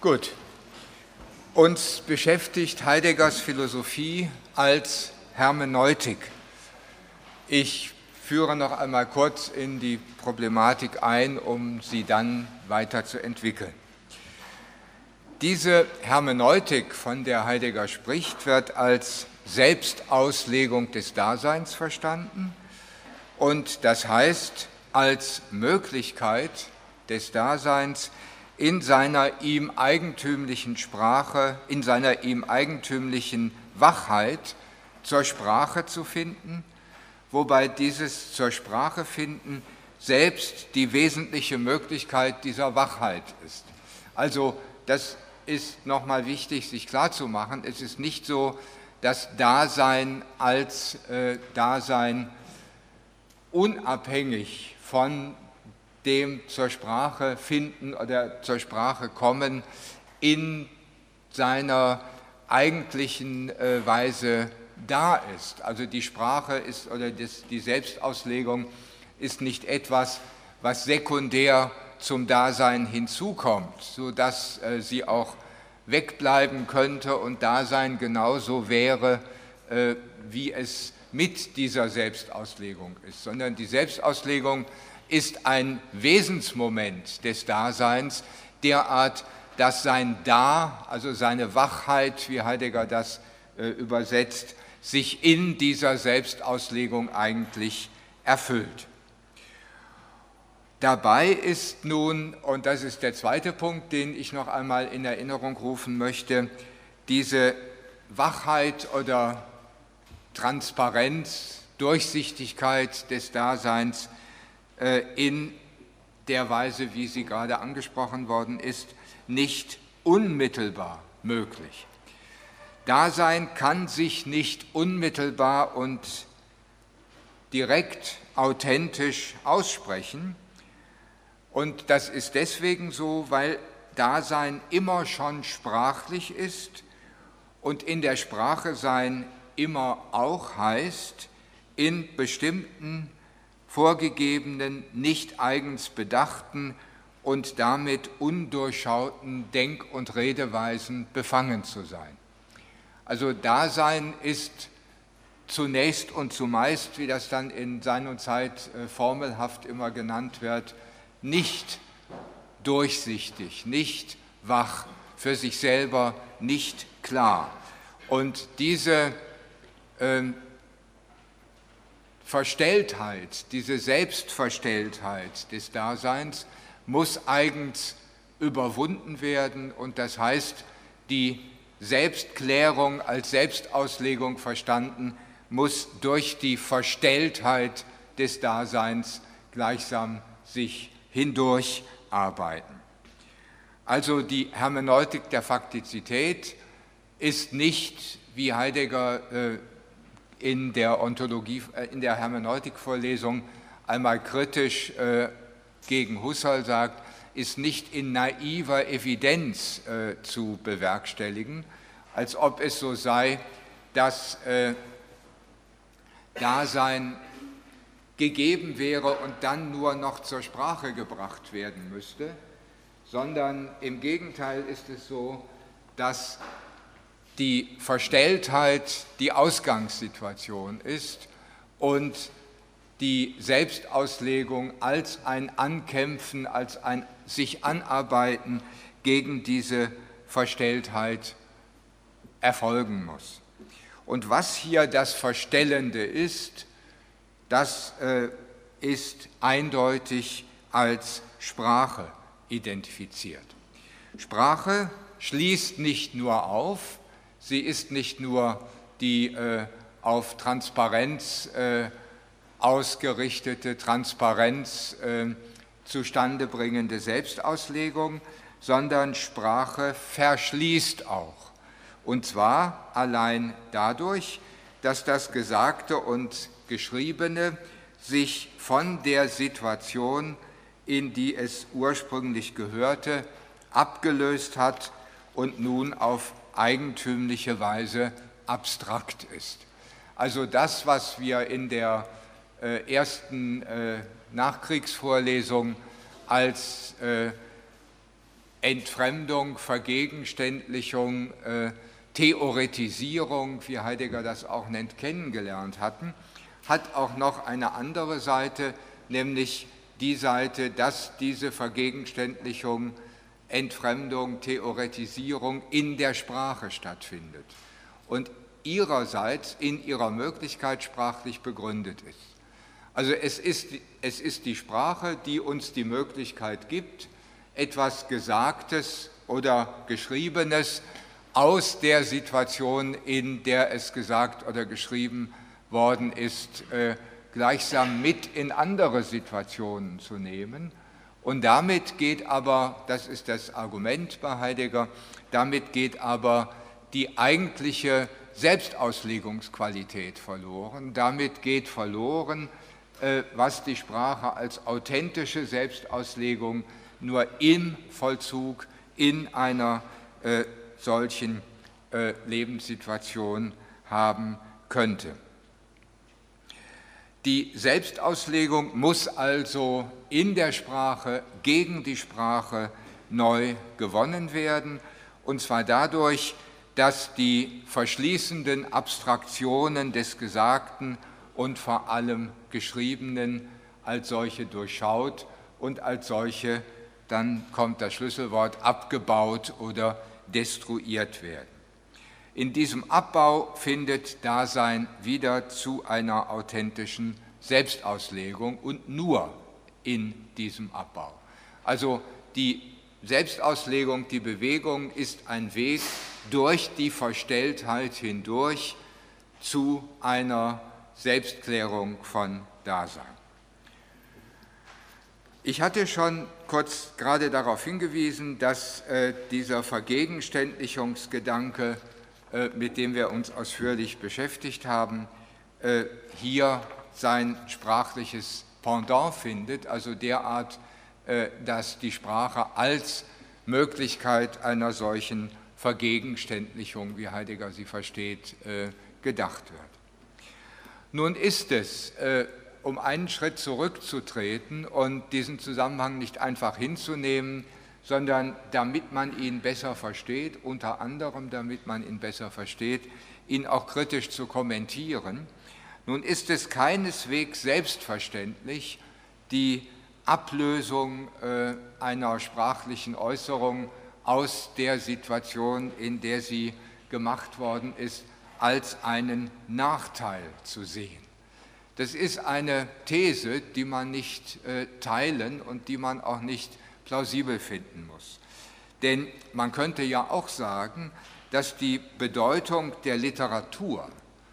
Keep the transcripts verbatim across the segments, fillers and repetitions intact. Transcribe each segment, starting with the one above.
Gut, uns beschäftigt Heideggers Philosophie als Hermeneutik. Ich führe noch einmal kurz in die Problematik ein, um sie dann weiter zu entwickeln. Diese Hermeneutik, von der Heidegger spricht, wird als Selbstauslegung des Daseins verstanden und das heißt als Möglichkeit des Daseins, in seiner ihm eigentümlichen Sprache, in seiner ihm eigentümlichen Wachheit zur Sprache zu finden, wobei dieses zur Sprache finden selbst die wesentliche Möglichkeit dieser Wachheit ist. Also das ist nochmal wichtig, sich klarzumachen, es ist nicht so, dass Dasein als äh, Dasein unabhängig von dem zur Sprache finden oder zur Sprache kommen in seiner eigentlichen äh, Weise da ist. Also die Sprache ist oder das, die Selbstauslegung ist nicht etwas, was sekundär zum Dasein hinzukommt, sodass äh, sie auch wegbleiben könnte und Dasein genauso wäre, äh, wie es mit dieser Selbstauslegung ist, sondern die Selbstauslegung ist ein Wesensmoment des Daseins, derart, dass sein Da, also seine Wachheit, wie Heidegger das äh, übersetzt, sich in dieser Selbstauslegung eigentlich erfüllt. Dabei ist nun, und das ist der zweite Punkt, den ich noch einmal in Erinnerung rufen möchte, diese Wachheit oder Transparenz, Durchsichtigkeit des Daseins in der Weise, wie sie gerade angesprochen worden ist, nicht unmittelbar möglich. Dasein kann sich nicht unmittelbar und direkt authentisch aussprechen. Und das ist deswegen so, weil Dasein immer schon sprachlich ist und in der Sprache sein immer auch heißt, in bestimmten vorgegebenen, nicht eigens bedachten und damit undurchschauten Denk- und Redeweisen befangen zu sein. Also Dasein ist zunächst und zumeist, wie das dann in Sein und Zeit äh, formelhaft immer genannt wird, nicht durchsichtig, nicht wach, für sich selber nicht klar. Und diese äh, Verstelltheit, diese Selbstverstelltheit des Daseins muss eigens überwunden werden und das heißt, die Selbstklärung als Selbstauslegung verstanden, muss durch die Verstelltheit des Daseins gleichsam sich hindurcharbeiten. Also die Hermeneutik der Faktizität ist nicht, wie Heidegger äh, in der Ontologie, in der Hermeneutikvorlesung einmal kritisch äh, gegen Husserl sagt, ist nicht in naiver Evidenz äh, zu bewerkstelligen, als ob es so sei, dass äh, Dasein gegeben wäre und dann nur noch zur Sprache gebracht werden müsste, sondern im Gegenteil ist es so, dass die Verstelltheit die Ausgangssituation ist und die Selbstauslegung als ein Ankämpfen, als ein sich Anarbeiten gegen diese Verstelltheit erfolgen muss. Und was hier das Verstellende ist, das äh, ist eindeutig als Sprache identifiziert. Sprache schließt nicht nur auf, sie ist nicht nur die äh, auf Transparenz äh, ausgerichtete, Transparenz äh, zustande bringende Selbstauslegung, sondern Sprache verschließt auch. Und zwar allein dadurch, dass das Gesagte und Geschriebene sich von der Situation, in die es ursprünglich gehörte, abgelöst hat und nun auf eigentümliche Weise abstrakt ist. Also das, was wir in der äh, ersten äh, Nachkriegsvorlesung als äh, Entfremdung, Vergegenständlichung, äh, Theoretisierung, wie Heidegger das auch nennt, kennengelernt hatten, hat auch noch eine andere Seite, nämlich die Seite, dass diese Vergegenständlichung, Entfremdung, Theoretisierung in der Sprache stattfindet und ihrerseits in ihrer Möglichkeit sprachlich begründet ist. Also es ist, es ist die Sprache, die uns die Möglichkeit gibt, etwas Gesagtes oder Geschriebenes aus der Situation, in der es gesagt oder geschrieben worden ist, äh, gleichsam mit in andere Situationen zu nehmen. Und damit geht aber, das ist das Argument bei Heidegger, damit geht aber die eigentliche Selbstauslegungsqualität verloren. Damit geht verloren, äh, was die Sprache als authentische Selbstauslegung nur im Vollzug in einer äh, solchen äh, Lebenssituation haben könnte. Die Selbstauslegung muss also in der Sprache, gegen die Sprache neu gewonnen werden, und zwar dadurch, dass die verschließenden Abstraktionen des Gesagten und vor allem Geschriebenen als solche durchschaut und als solche, dann kommt das Schlüsselwort, abgebaut oder destruiert werden. In diesem Abbau findet Dasein wieder zu einer authentischen Selbstauslegung und nur in diesem Abbau. Also die Selbstauslegung, die Bewegung ist ein Weg durch die Verstelltheit hindurch zu einer Selbstklärung von Dasein. Ich hatte schon kurz gerade darauf hingewiesen, dass äh, dieser Vergegenständlichungsgedanke, äh, mit dem wir uns ausführlich beschäftigt haben, äh, hier sein sprachliches Pendant findet, also derart, äh, dass die Sprache als Möglichkeit einer solchen Vergegenständlichung, wie Heidegger sie versteht, äh, gedacht wird. Nun ist es, äh, um einen Schritt zurückzutreten und diesen Zusammenhang nicht einfach hinzunehmen, sondern damit man ihn besser versteht, unter anderem damit man ihn besser versteht, ihn auch kritisch zu kommentieren. Nun ist es keineswegs selbstverständlich, die Ablösung äh, einer sprachlichen Äußerung aus der Situation, in der sie gemacht worden ist, als einen Nachteil zu sehen. Das ist eine These, die man nicht äh, teilen und die man auch nicht plausibel finden muss. Denn man könnte ja auch sagen, dass die Bedeutung der Literatur,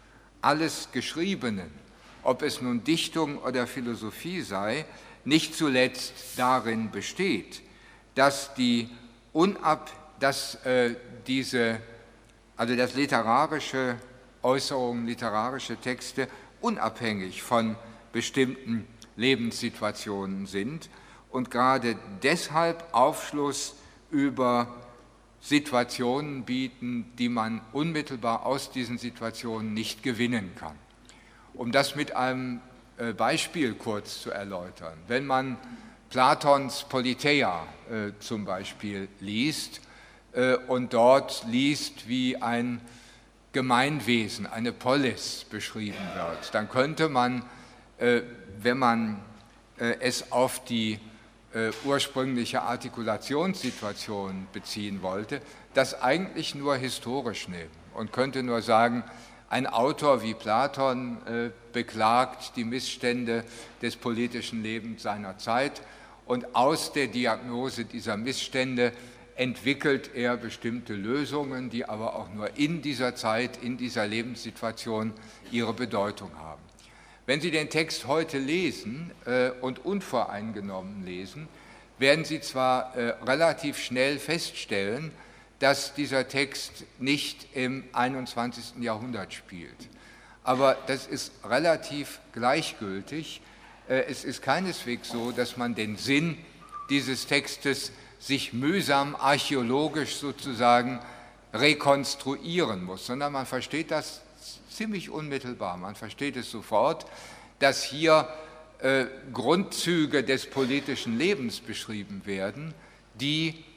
alles Geschriebenen, ob es nun Dichtung oder Philosophie sei, nicht zuletzt darin besteht, dass die unab, dass äh, diese, also dass literarische Äußerungen, literarische Texte unabhängig von bestimmten Lebenssituationen sind und gerade deshalb Aufschluss über Situationen bieten, die man unmittelbar aus diesen Situationen nicht gewinnen kann. Um das mit einem Beispiel kurz zu erläutern: Wenn man Platons Politeia äh, zum Beispiel liest äh, und dort liest, wie ein Gemeinwesen, eine Polis beschrieben wird, dann könnte man, äh, wenn man äh, es auf die äh, ursprüngliche Artikulationssituation beziehen wollte, das eigentlich nur historisch nehmen und könnte nur sagen, ein Autor wie Platon äh, beklagt die Missstände des politischen Lebens seiner Zeit und aus der Diagnose dieser Missstände entwickelt er bestimmte Lösungen, die aber auch nur in dieser Zeit, in dieser Lebenssituation ihre Bedeutung haben. Wenn Sie den Text heute lesen äh, und unvoreingenommen lesen, werden Sie zwar äh, relativ schnell feststellen, dass dieser Text nicht im einundzwanzigsten Jahrhundert spielt. Aber das ist relativ gleichgültig. Äh, es ist keineswegs so, dass man den Sinn dieses Textes sich mühsam archäologisch sozusagen rekonstruieren muss, sondern man versteht das ziemlich unmittelbar. Man versteht es sofort, dass hier äh, Grundzüge des politischen Lebens beschrieben werden, die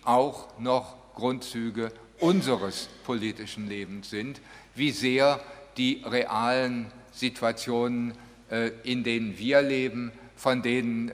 auch noch Grundzüge unseres politischen Lebens sind, wie sehr die realen Situationen, in denen wir leben, von denen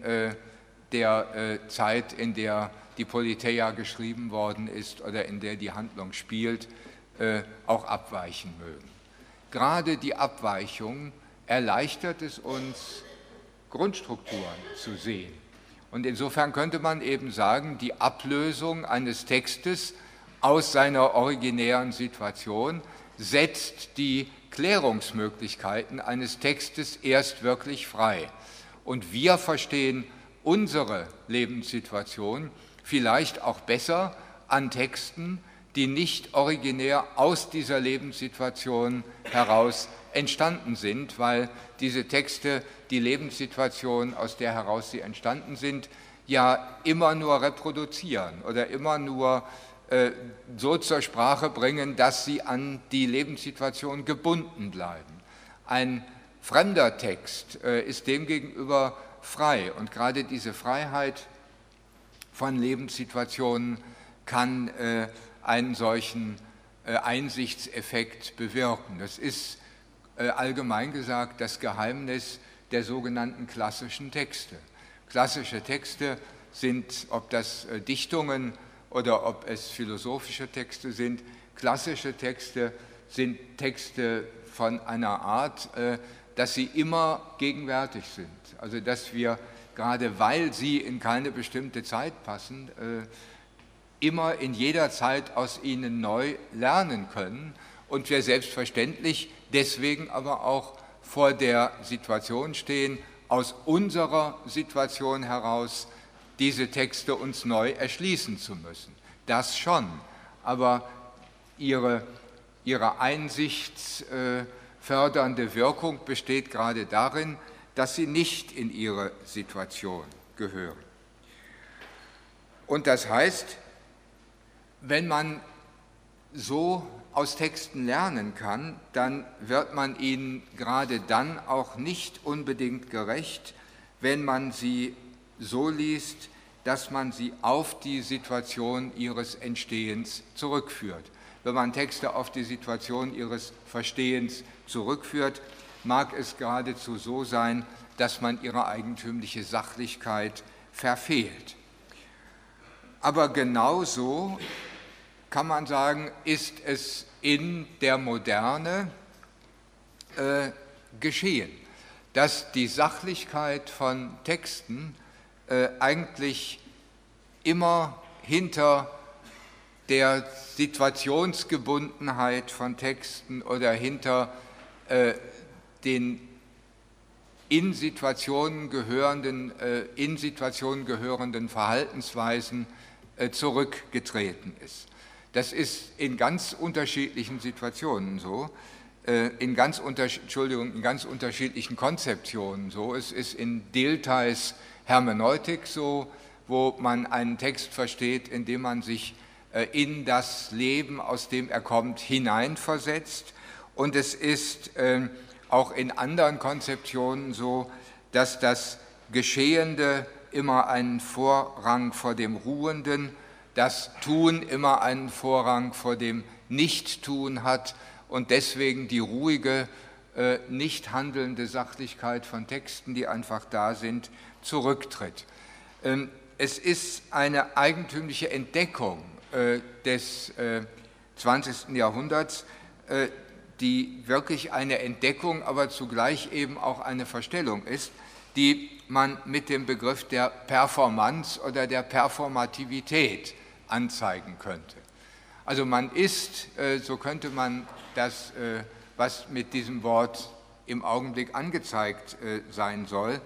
der Zeit, in der die Politeia geschrieben worden ist oder in der die Handlung spielt, auch abweichen mögen. Gerade die Abweichung erleichtert es uns, Grundstrukturen zu sehen. Und insofern könnte man eben sagen, die Ablösung eines Textes aus seiner originären Situation setzt die Klärungsmöglichkeiten eines Textes erst wirklich frei. Und wir verstehen unsere Lebenssituation vielleicht auch besser an Texten, die nicht originär aus dieser Lebenssituation heraus entstanden sind, weil diese Texte die Lebenssituation, aus der heraus sie entstanden sind, ja immer nur reproduzieren oder immer nur äh, so zur Sprache bringen, dass sie an die Lebenssituation gebunden bleiben. Ein fremder Text äh, ist demgegenüber frei und gerade diese Freiheit von Lebenssituationen kann äh, einen solchen äh, Einsichtseffekt bewirken. Das ist äh, allgemein gesagt das Geheimnis der sogenannten klassischen Texte. Klassische Texte sind, ob das äh, Dichtungen oder ob es philosophische Texte sind, klassische Texte sind Texte von einer Art, äh, dass sie immer gegenwärtig sind. Also dass wir, gerade weil sie in keine bestimmte Zeit passen, äh, immer in jeder Zeit aus ihnen neu lernen können und wir selbstverständlich deswegen aber auch vor der Situation stehen, aus unserer Situation heraus diese Texte uns neu erschließen zu müssen. Das schon, aber ihre, ihre einsichtsfördernde Wirkung besteht gerade darin, dass sie nicht in ihre Situation gehören. Und das heißt, wenn man so aus Texten lernen kann, dann wird man ihnen gerade dann auch nicht unbedingt gerecht, wenn man sie so liest, dass man sie auf die Situation ihres Entstehens zurückführt. Wenn man Texte auf die Situation ihres Verstehens zurückführt, mag es geradezu so sein, dass man ihre eigentümliche Sachlichkeit verfehlt. Aber genauso kann man sagen, ist es in der Moderne äh, geschehen, dass die Sachlichkeit von Texten äh, eigentlich immer hinter der Situationsgebundenheit von Texten oder hinter äh, den in Situationen gehörenden, äh, in Situationen gehörenden Verhaltensweisen äh, zurückgetreten ist. Das ist in ganz unterschiedlichen Situationen so, äh, in, ganz unter, Entschuldigung, in ganz unterschiedlichen Konzeptionen so. Es ist in Diltheis Hermeneutik so, wo man einen Text versteht, in dem man sich äh, in das Leben, aus dem er kommt, hineinversetzt. Und es ist äh, auch in anderen Konzeptionen so, dass das Geschehende immer einen Vorrang vor dem Ruhenden, das Tun immer einen Vorrang vor dem Nichttun hat und deswegen die ruhige, äh, nicht handelnde Sachlichkeit von Texten, die einfach da sind, zurücktritt. Ähm, es ist eine eigentümliche Entdeckung äh, des äh, zwanzigsten Jahrhunderts, äh, die wirklich eine Entdeckung, aber zugleich eben auch eine Verstellung ist, die man mit dem Begriff der Performance oder der Performativität anzeigen könnte. Also man ist, so könnte man das, was mit diesem Wort im Augenblick angezeigt sein soll,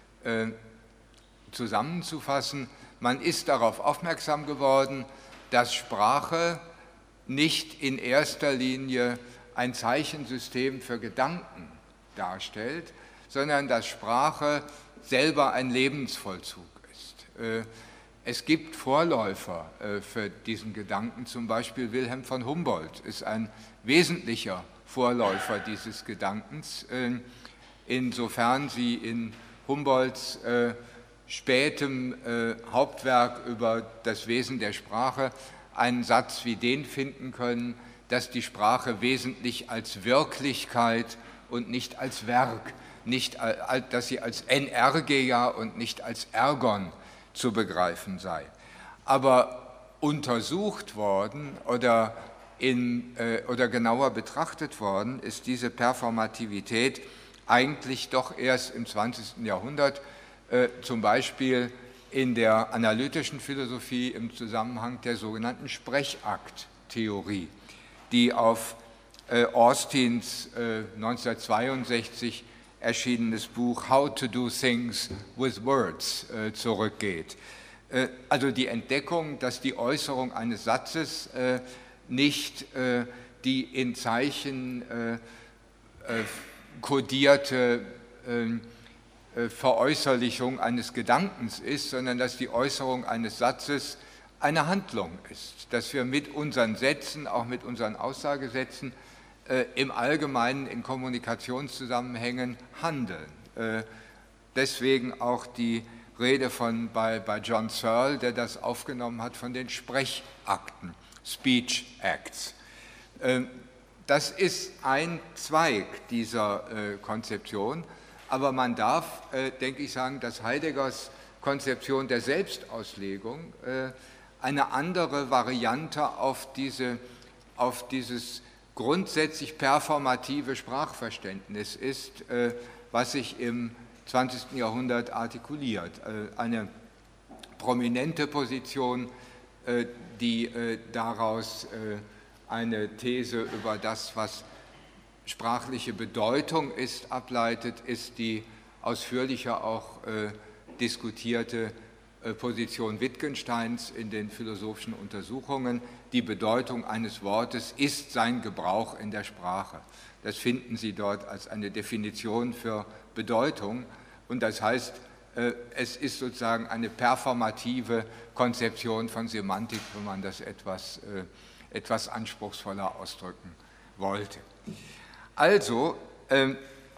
zusammenzufassen, man ist darauf aufmerksam geworden, dass Sprache nicht in erster Linie ein Zeichensystem für Gedanken darstellt, sondern dass Sprache selber ein Lebensvollzug ist. Es gibt Vorläufer für diesen Gedanken, zum Beispiel Wilhelm von Humboldt ist ein wesentlicher Vorläufer dieses Gedankens, insofern sie in Humboldts spätem äh, Hauptwerk über das Wesen der Sprache einen Satz wie den finden können, dass die Sprache wesentlich als Wirklichkeit und nicht als Werk, nicht, dass sie als Energeia und nicht als Ergon zu begreifen sei. Aber untersucht worden oder, in, äh, oder genauer betrachtet worden ist diese Performativität eigentlich doch erst im zwanzigsten Jahrhundert, äh, zum Beispiel in der analytischen Philosophie im Zusammenhang der sogenannten Sprechakttheorie, die auf äh, Austins äh, neunzehnhundertzweiundsechzig erschienenes Buch How to Do Things with Words äh, zurückgeht. Äh, also die Entdeckung, dass die Äußerung eines Satzes äh, nicht äh, die in Zeichen äh, äh, kodierte äh, Veräußerlichung eines Gedankens ist, sondern dass die Äußerung eines Satzes eine Handlung ist, dass wir mit unseren Sätzen, auch mit unseren Aussagesätzen äh, im Allgemeinen in Kommunikationszusammenhängen handeln. Äh, deswegen auch die Rede von, bei, bei John Searle, der das aufgenommen hat, von den Sprechakten, Speech Acts. Äh, das ist ein Zweig dieser äh, Konzeption, aber man darf, äh, denke ich, sagen, dass Heideggers Konzeption der Selbstauslegung äh, eine andere Variante auf, diese, auf dieses grundsätzlich performative Sprachverständnis ist, äh, was sich im zwanzigsten Jahrhundert artikuliert. Äh, eine prominente Position, äh, die äh, daraus äh, eine These über das, was sprachliche Bedeutung ist, ableitet, ist die ausführlicher auch äh, diskutierte äh, Position Wittgensteins in den philosophischen Untersuchungen. Die Bedeutung eines Wortes ist sein Gebrauch in der Sprache. Das finden Sie dort als eine Definition für Bedeutung. Und das heißt, äh, es ist sozusagen eine performative Konzeption von Semantik, wenn man das etwas, äh, etwas anspruchsvoller ausdrücken wollte. Also, äh,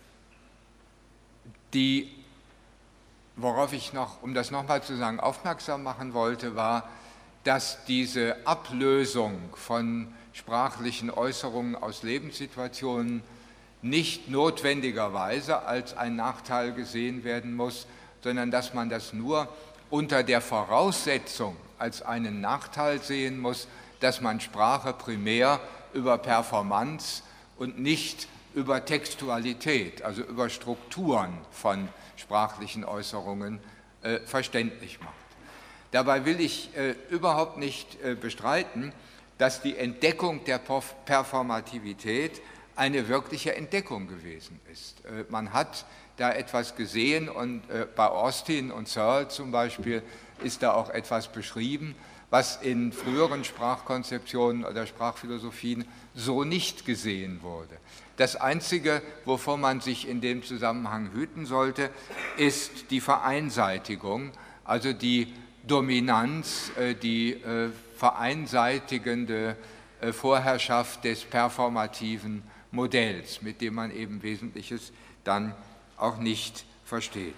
die, worauf ich noch, um das nochmal zu sagen, aufmerksam machen wollte, war, dass diese Ablösung von sprachlichen Äußerungen aus Lebenssituationen nicht notwendigerweise als ein Nachteil gesehen werden muss, sondern dass man das nur unter der Voraussetzung als einen Nachteil sehen muss, dass man Sprache primär über Performance und nicht über Textualität, also über Strukturen von sprachlichen Äußerungen äh, verständlich macht. Dabei will ich äh, überhaupt nicht äh, bestreiten, dass die Entdeckung der Performativität eine wirkliche Entdeckung gewesen ist. Äh, man hat da etwas gesehen und äh, bei Austin und Searle zum Beispiel ist da auch etwas beschrieben, was in früheren Sprachkonzeptionen oder Sprachphilosophien so nicht gesehen wurde. Das Einzige, wovor man sich in dem Zusammenhang hüten sollte, ist die Vereinseitigung, also die Dominanz, die vereinseitigende Vorherrschaft des performativen Modells, mit dem man eben Wesentliches dann auch nicht versteht.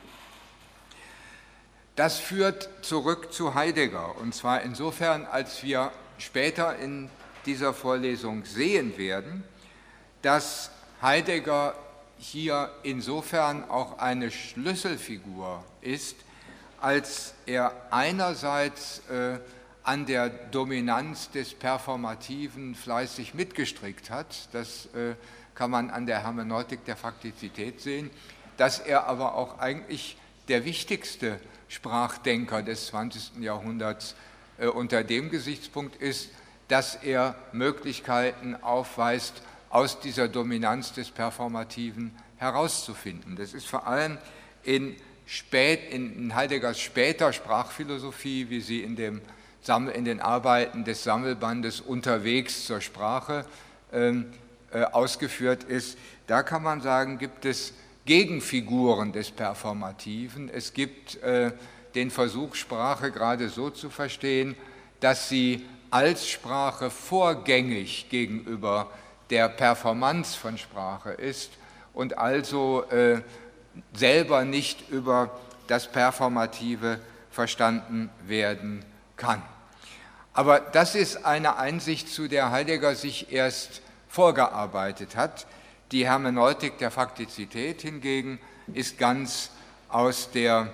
Das führt zurück zu Heidegger, und zwar insofern, als wir später in dieser Vorlesung sehen werden, dass Heidegger hier insofern auch eine Schlüsselfigur ist, als er einerseits äh, an der Dominanz des Performativen fleißig mitgestrickt hat, das äh, kann man an der Hermeneutik der Faktizität sehen, dass er aber auch eigentlich der wichtigste Sprachdenker des zwanzigsten Jahrhunderts äh, unter dem Gesichtspunkt ist, dass er Möglichkeiten aufweist, aus dieser Dominanz des Performativen herauszufinden. Das ist vor allem in, spät, in Heideggers später Sprachphilosophie, wie sie in, dem, in den Arbeiten des Sammelbandes Unterwegs zur Sprache ähm, äh, ausgeführt ist. Da kann man sagen, gibt es Gegenfiguren des Performativen. Es gibt äh, den Versuch, Sprache gerade so zu verstehen, dass sie als Sprache vorgängig gegenüber der Performance von Sprache ist und also äh, selber nicht über das Performative verstanden werden kann. Aber das ist eine Einsicht, zu der Heidegger sich erst vorgearbeitet hat. Die Hermeneutik der Faktizität hingegen ist ganz aus der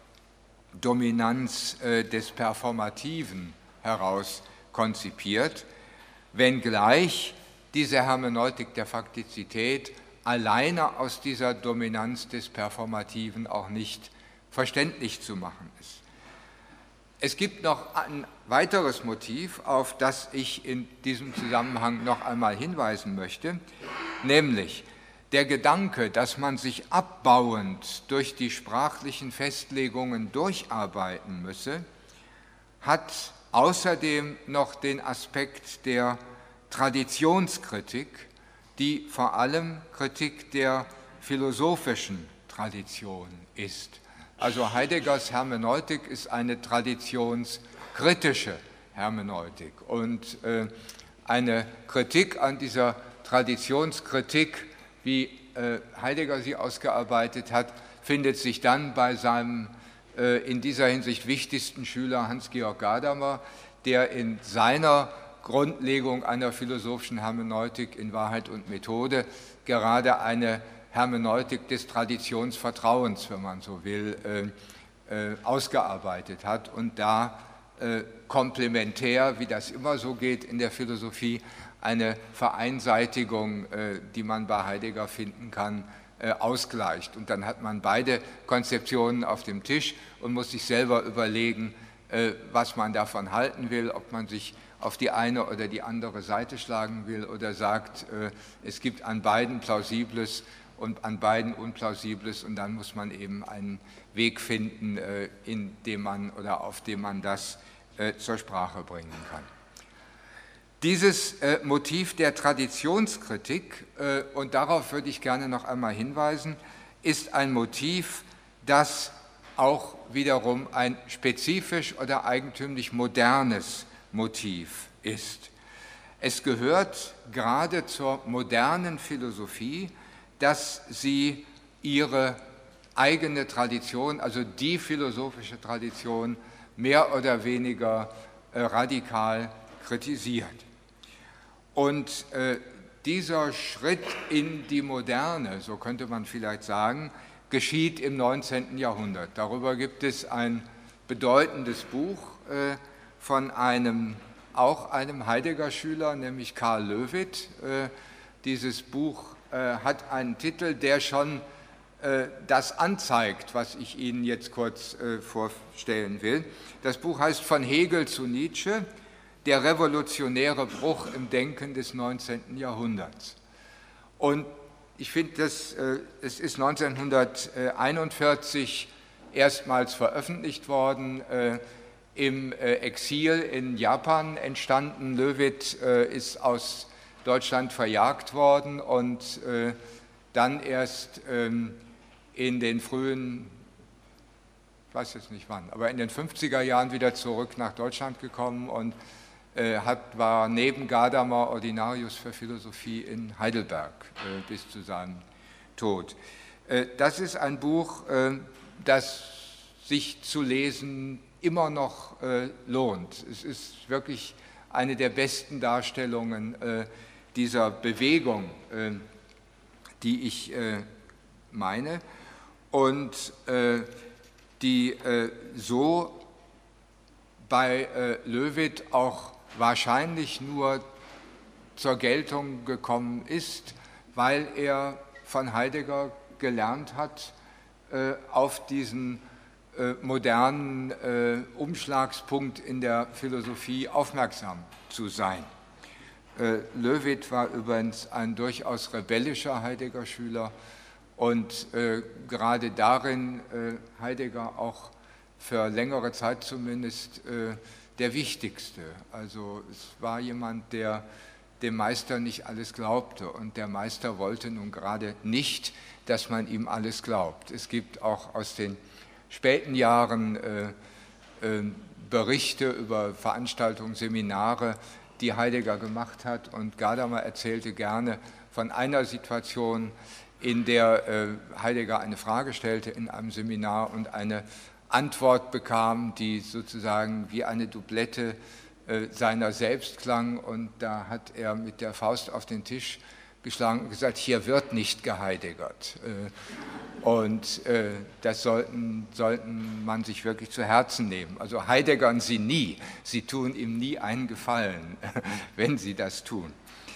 Dominanz äh, des Performativen heraus konzipiert, wenngleich diese Hermeneutik der Faktizität alleine aus dieser Dominanz des Performativen auch nicht verständlich zu machen ist. Es gibt noch ein weiteres Motiv, auf das ich in diesem Zusammenhang noch einmal hinweisen möchte, nämlich der Gedanke, dass man sich abbauend durch die sprachlichen Festlegungen durcharbeiten müsse, hat außerdem noch den Aspekt der Traditionskritik, die vor allem Kritik der philosophischen Tradition ist. Also Heideggers Hermeneutik ist eine traditionskritische Hermeneutik und äh, eine Kritik an dieser Traditionskritik, wie äh, Heidegger sie ausgearbeitet hat, findet sich dann bei seinem äh, in dieser Hinsicht wichtigsten Schüler Hans-Georg Gadamer, der in seiner Grundlegung einer philosophischen Hermeneutik in Wahrheit und Methode gerade eine Hermeneutik des Traditionsvertrauens, wenn man so will, äh, äh, ausgearbeitet hat und da äh, komplementär, wie das immer so geht in der Philosophie, eine Vereinseitigung, äh, die man bei Heidegger finden kann, äh, ausgleicht. Und dann hat man beide Konzeptionen auf dem Tisch und muss sich selber überlegen, äh, was man davon halten will, ob man sich auf die eine oder die andere Seite schlagen will oder sagt, äh, es gibt an beiden Plausibles und an beiden Unplausibles und dann muss man eben einen Weg finden, äh, in dem man oder auf dem man das äh, zur Sprache bringen kann. Dieses äh, Motiv der Traditionskritik, äh, und darauf würde ich gerne noch einmal hinweisen, ist ein Motiv, das auch wiederum ein spezifisch oder eigentümlich modernes Motiv ist. Es gehört gerade zur modernen Philosophie, dass sie ihre eigene Tradition, also die philosophische Tradition, mehr oder weniger äh, radikal kritisiert. Und äh, dieser Schritt in die Moderne, so könnte man vielleicht sagen, geschieht im neunzehnten Jahrhundert. Darüber gibt es ein bedeutendes Buch äh, von einem, auch einem Heidegger-Schüler, nämlich Karl Löwith. Äh, dieses Buch äh, hat einen Titel, der schon äh, das anzeigt, was ich Ihnen jetzt kurz äh, vorstellen will. Das Buch heißt Von Hegel zu Nietzsche, der revolutionäre Bruch im Denken des neunzehnten Jahrhunderts. Und ich finde, es ist neunzehnhunderteinundvierzig erstmals veröffentlicht worden, äh, im äh, Exil in Japan entstanden. Löwith äh, ist aus Deutschland verjagt worden und äh, dann erst ähm, in den frühen, ich weiß jetzt nicht wann, aber in den fünfziger Jahren wieder zurück nach Deutschland gekommen und Hat, war neben Gadamer Ordinarius für Philosophie in Heidelberg äh, bis zu seinem Tod. Äh, das ist ein Buch, äh, das sich zu lesen immer noch äh, lohnt. Es ist wirklich eine der besten Darstellungen äh, dieser Bewegung, äh, die ich äh, meine und äh, die äh, so bei äh, Löwith auch wahrscheinlich nur zur Geltung gekommen ist, weil er von Heidegger gelernt hat, äh, auf diesen äh, modernen äh, Umschlagspunkt in der Philosophie aufmerksam zu sein. Äh, Löwith war übrigens ein durchaus rebellischer Heidegger-Schüler und äh, gerade darin äh, Heidegger auch für längere Zeit zumindest äh, der Wichtigste. Also es war jemand, der dem Meister nicht alles glaubte und der Meister wollte nun gerade nicht, dass man ihm alles glaubt. Es gibt auch aus den späten Jahren äh, äh, Berichte über Veranstaltungen, Seminare, die Heidegger gemacht hat und Gadamer erzählte gerne von einer Situation, in der äh, Heidegger eine Frage stellte in einem Seminar und eine Antwort bekam, die sozusagen wie eine Doublette äh, seiner selbst klang, und da hat er mit der Faust auf den Tisch geschlagen und gesagt, hier wird nicht geheideggert. Äh, und äh, das sollten, sollten man sich wirklich zu Herzen nehmen. Also heideggern Sie nie, Sie tun ihm nie einen Gefallen, wenn Sie das tun.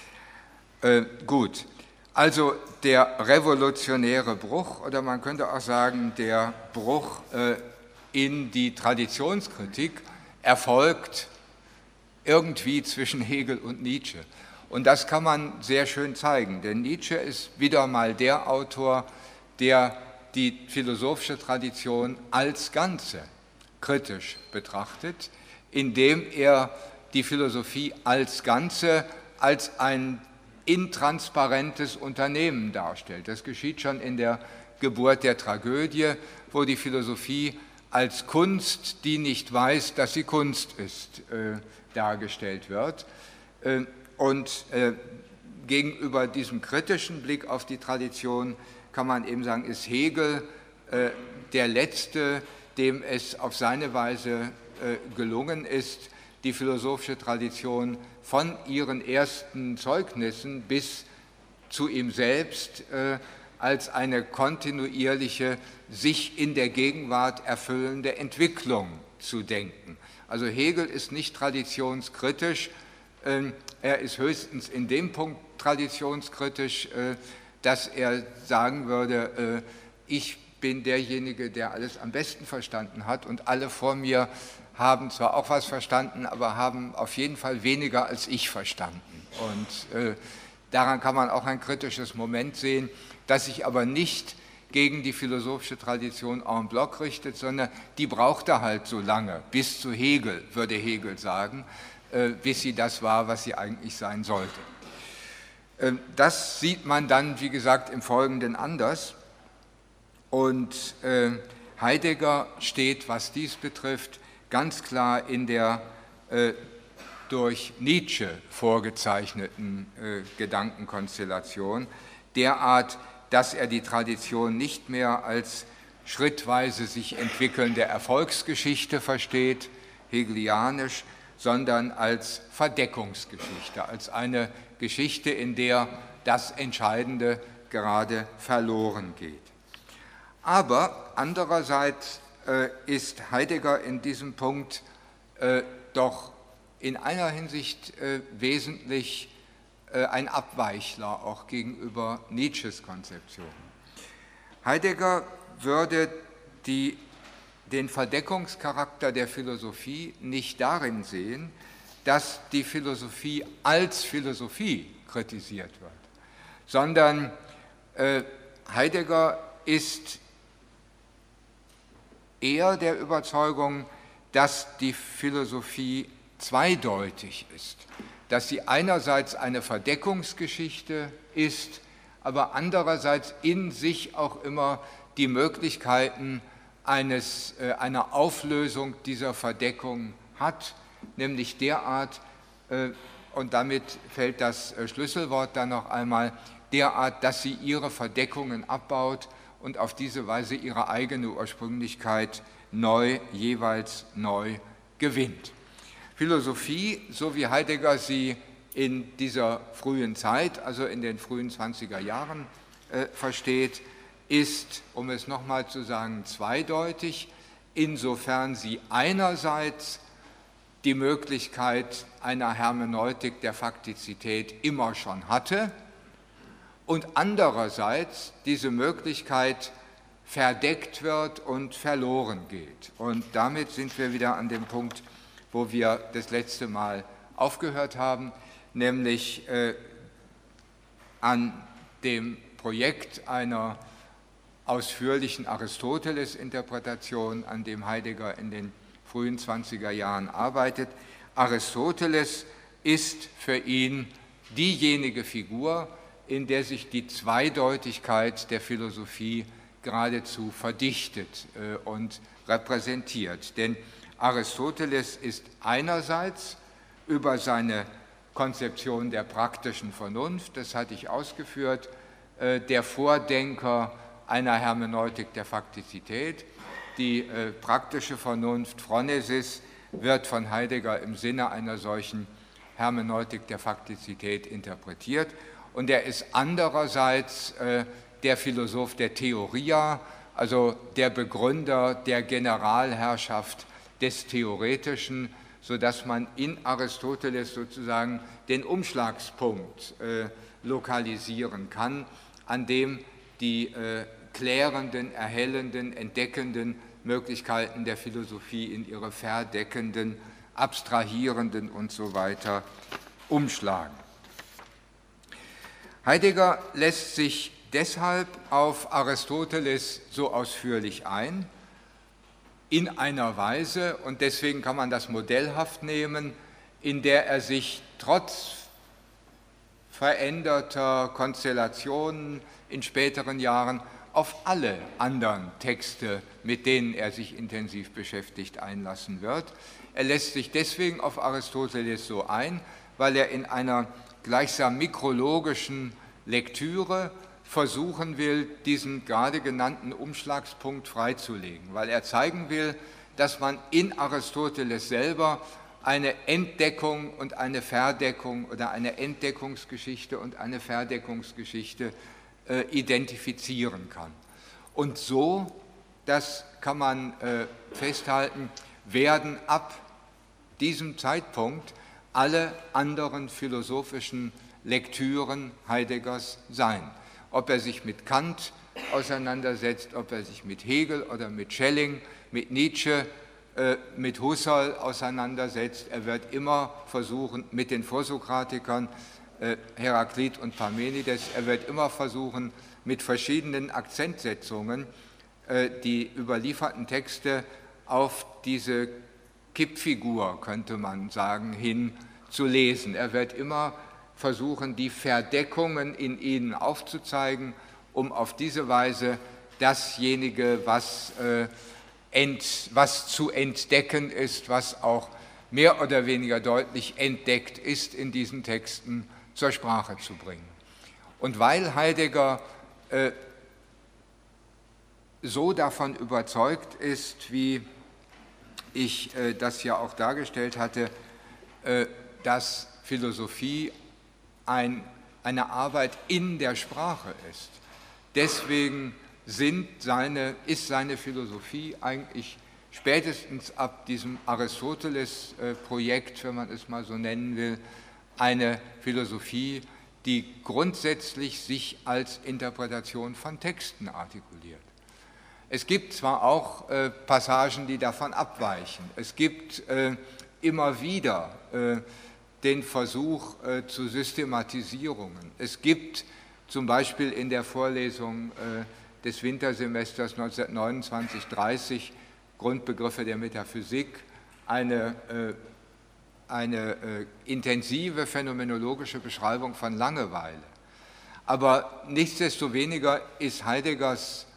Äh, gut. Also der revolutionäre Bruch, oder man könnte auch sagen, der Bruch äh, in die Traditionskritik erfolgt irgendwie zwischen Hegel und Nietzsche. Und das kann man sehr schön zeigen, denn Nietzsche ist wieder mal der Autor, der die philosophische Tradition als Ganze kritisch betrachtet, indem er die Philosophie als Ganze als ein intransparentes Unternehmen darstellt. Das geschieht schon in der Geburt der Tragödie, wo die Philosophie als Kunst, die nicht weiß, dass sie Kunst ist, äh, dargestellt wird. Äh, und äh, gegenüber diesem kritischen Blick auf die Tradition kann man eben sagen, ist Hegel äh, der Letzte, dem es auf seine Weise äh, gelungen ist, die philosophische Tradition von ihren ersten Zeugnissen bis zu ihm selbst äh, als eine kontinuierliche, sich in der Gegenwart erfüllende Entwicklung zu denken. Also Hegel ist nicht traditionskritisch, äh, er ist höchstens in dem Punkt traditionskritisch, äh, dass er sagen würde, äh, ich bin derjenige, der alles am besten verstanden hat, und alle vor mir haben zwar auch was verstanden, aber haben auf jeden Fall weniger als ich verstanden. Und äh, daran kann man auch ein kritisches Moment sehen, das sich aber nicht gegen die philosophische Tradition en bloc richtet, sondern die brauchte halt so lange, bis zu Hegel, würde Hegel sagen, äh, bis sie das war, was sie eigentlich sein sollte. Äh, das sieht man dann, wie gesagt, im Folgenden anders. Und äh, Heidegger steht, was dies betrifft, ganz klar in der äh, durch Nietzsche vorgezeichneten äh, Gedankenkonstellation, derart, dass er die Tradition nicht mehr als schrittweise sich entwickelnde Erfolgsgeschichte versteht, hegelianisch, sondern als Verdeckungsgeschichte, als eine Geschichte, in der das Entscheidende gerade verloren geht. Aber andererseits äh, ist Heidegger in diesem Punkt äh, doch in einer Hinsicht äh, wesentlich äh, ein Abweichler auch gegenüber Nietzsches Konzeption. Heidegger würde die, den Verdeckungscharakter der Philosophie nicht darin sehen, dass die Philosophie als Philosophie kritisiert wird, sondern äh, Heidegger ist eher der Überzeugung, dass die Philosophie zweideutig ist, dass sie einerseits eine Verdeckungsgeschichte ist, aber andererseits in sich auch immer die Möglichkeiten eines, äh, einer Auflösung dieser Verdeckung hat, nämlich derart, äh, und damit fällt das äh, Schlüsselwort dann noch einmal, derart, dass sie ihre Verdeckungen abbaut und auf diese Weise ihre eigene Ursprünglichkeit neu, jeweils neu gewinnt. Philosophie, so wie Heidegger sie in dieser frühen Zeit, also in den frühen zwanziger Jahren äh, versteht, ist, um es nochmal zu sagen, zweideutig, insofern sie einerseits die Möglichkeit einer Hermeneutik der Faktizität immer schon hatte und andererseits diese Möglichkeit verdeckt wird und verloren geht. Und damit sind wir wieder an dem Punkt, wo wir das letzte Mal aufgehört haben, nämlich äh, an dem Projekt einer ausführlichen Aristoteles-Interpretation, an dem Heidegger in den frühen zwanziger Jahren arbeitet. Aristoteles ist für ihn diejenige Figur, in der sich die Zweideutigkeit der Philosophie geradezu verdichtet äh, und repräsentiert. Denn Aristoteles ist einerseits über seine Konzeption der praktischen Vernunft, das hatte ich ausgeführt, äh, der Vordenker einer Hermeneutik der Faktizität. Die äh, praktische Vernunft, Phronesis, wird von Heidegger im Sinne einer solchen Hermeneutik der Faktizität interpretiert. Und er ist andererseits äh, der Philosoph der Theoria, also der Begründer der Generalherrschaft des Theoretischen, sodass man in Aristoteles sozusagen den Umschlagspunkt äh, lokalisieren kann, an dem die äh, klärenden, erhellenden, entdeckenden Möglichkeiten der Philosophie in ihre verdeckenden, abstrahierenden und so weiter umschlagen. Heidegger lässt sich deshalb auf Aristoteles so ausführlich ein, in einer Weise, und deswegen kann man das modellhaft nehmen, in der er sich trotz veränderter Konstellationen in späteren Jahren auf alle anderen Texte, mit denen er sich intensiv beschäftigt, einlassen wird. Er lässt sich deswegen auf Aristoteles so ein, weil er in einer gleichsam mikrologischen Lektüre versuchen will, diesen gerade genannten Umschlagspunkt freizulegen, weil er zeigen will, dass man in Aristoteles selber eine Entdeckung und eine Verdeckung oder eine Entdeckungsgeschichte und eine Verdeckungsgeschichte äh, identifizieren kann. Und so, das kann man äh, festhalten, werden ab diesem Zeitpunkt alle anderen philosophischen Lektüren Heideggers sein. Ob er sich mit Kant auseinandersetzt, ob er sich mit Hegel oder mit Schelling, mit Nietzsche, äh, mit Husserl auseinandersetzt, er wird immer versuchen, mit den Vorsokratikern, äh, Heraklit und Parmenides, er wird immer versuchen, mit verschiedenen Akzentsetzungen äh, die überlieferten Texte auf diese Kippfigur, könnte man sagen, hin zu lesen. Er wird immer versuchen, die Verdeckungen in ihnen aufzuzeigen, um auf diese Weise dasjenige, was, äh, ent, was zu entdecken ist, was auch mehr oder weniger deutlich entdeckt ist in diesen Texten, zur Sprache zu bringen. Und weil Heidegger äh, so davon überzeugt ist, wie ich äh, das ja auch dargestellt hatte, äh, dass Philosophie ein, eine Arbeit in der Sprache ist. Deswegen sind seine, ist seine Philosophie eigentlich spätestens ab diesem Aristoteles-Projekt, wenn man es mal so nennen will, eine Philosophie, die grundsätzlich sich als Interpretation von Texten artikuliert. Es gibt zwar auch äh, Passagen, die davon abweichen. Es gibt äh, immer wieder äh, den Versuch äh, zu Systematisierungen. Es gibt zum Beispiel in der Vorlesung äh, des Wintersemesters neunzehnhundertneunundzwanzig dreißig Grundbegriffe der Metaphysik eine, äh, eine äh, intensive phänomenologische Beschreibung von Langeweile. Aber nichtsdestoweniger ist Heideggers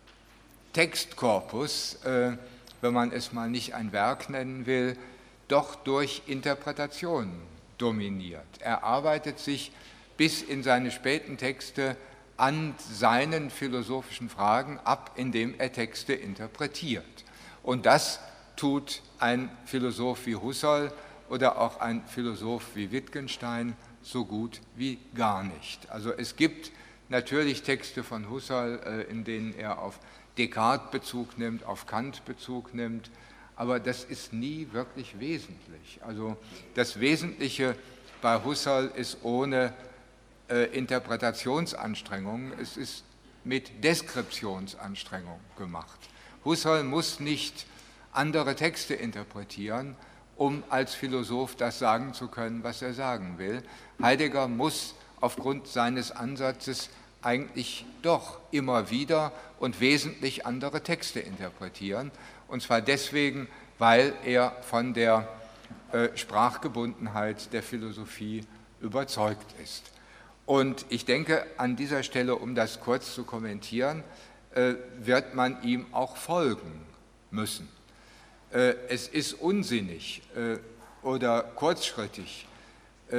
Textkorpus, äh, wenn man es mal nicht ein Werk nennen will, doch durch Interpretationen dominiert. Er arbeitet sich bis in seine späten Texte an seinen philosophischen Fragen ab, indem er Texte interpretiert. Und das tut ein Philosoph wie Husserl oder auch ein Philosoph wie Wittgenstein so gut wie gar nicht. Also es gibt natürlich Texte von Husserl, in denen er auf Descartes Bezug nimmt, auf Kant Bezug nimmt, aber das ist nie wirklich wesentlich. Also das Wesentliche bei Husserl ist ohne äh, Interpretationsanstrengungen, es ist mit Deskriptionsanstrengung gemacht. Husserl muss nicht andere Texte interpretieren, um als Philosoph das sagen zu können, was er sagen will. Heidegger muss aufgrund seines Ansatzes eigentlich doch immer wieder und wesentlich andere Texte interpretieren, und zwar deswegen, weil er von der äh, Sprachgebundenheit der Philosophie überzeugt ist. Und ich denke, an dieser Stelle, um das kurz zu kommentieren, äh, wird man ihm auch folgen müssen. Äh, es ist unsinnig äh, oder kurzschrittig, äh,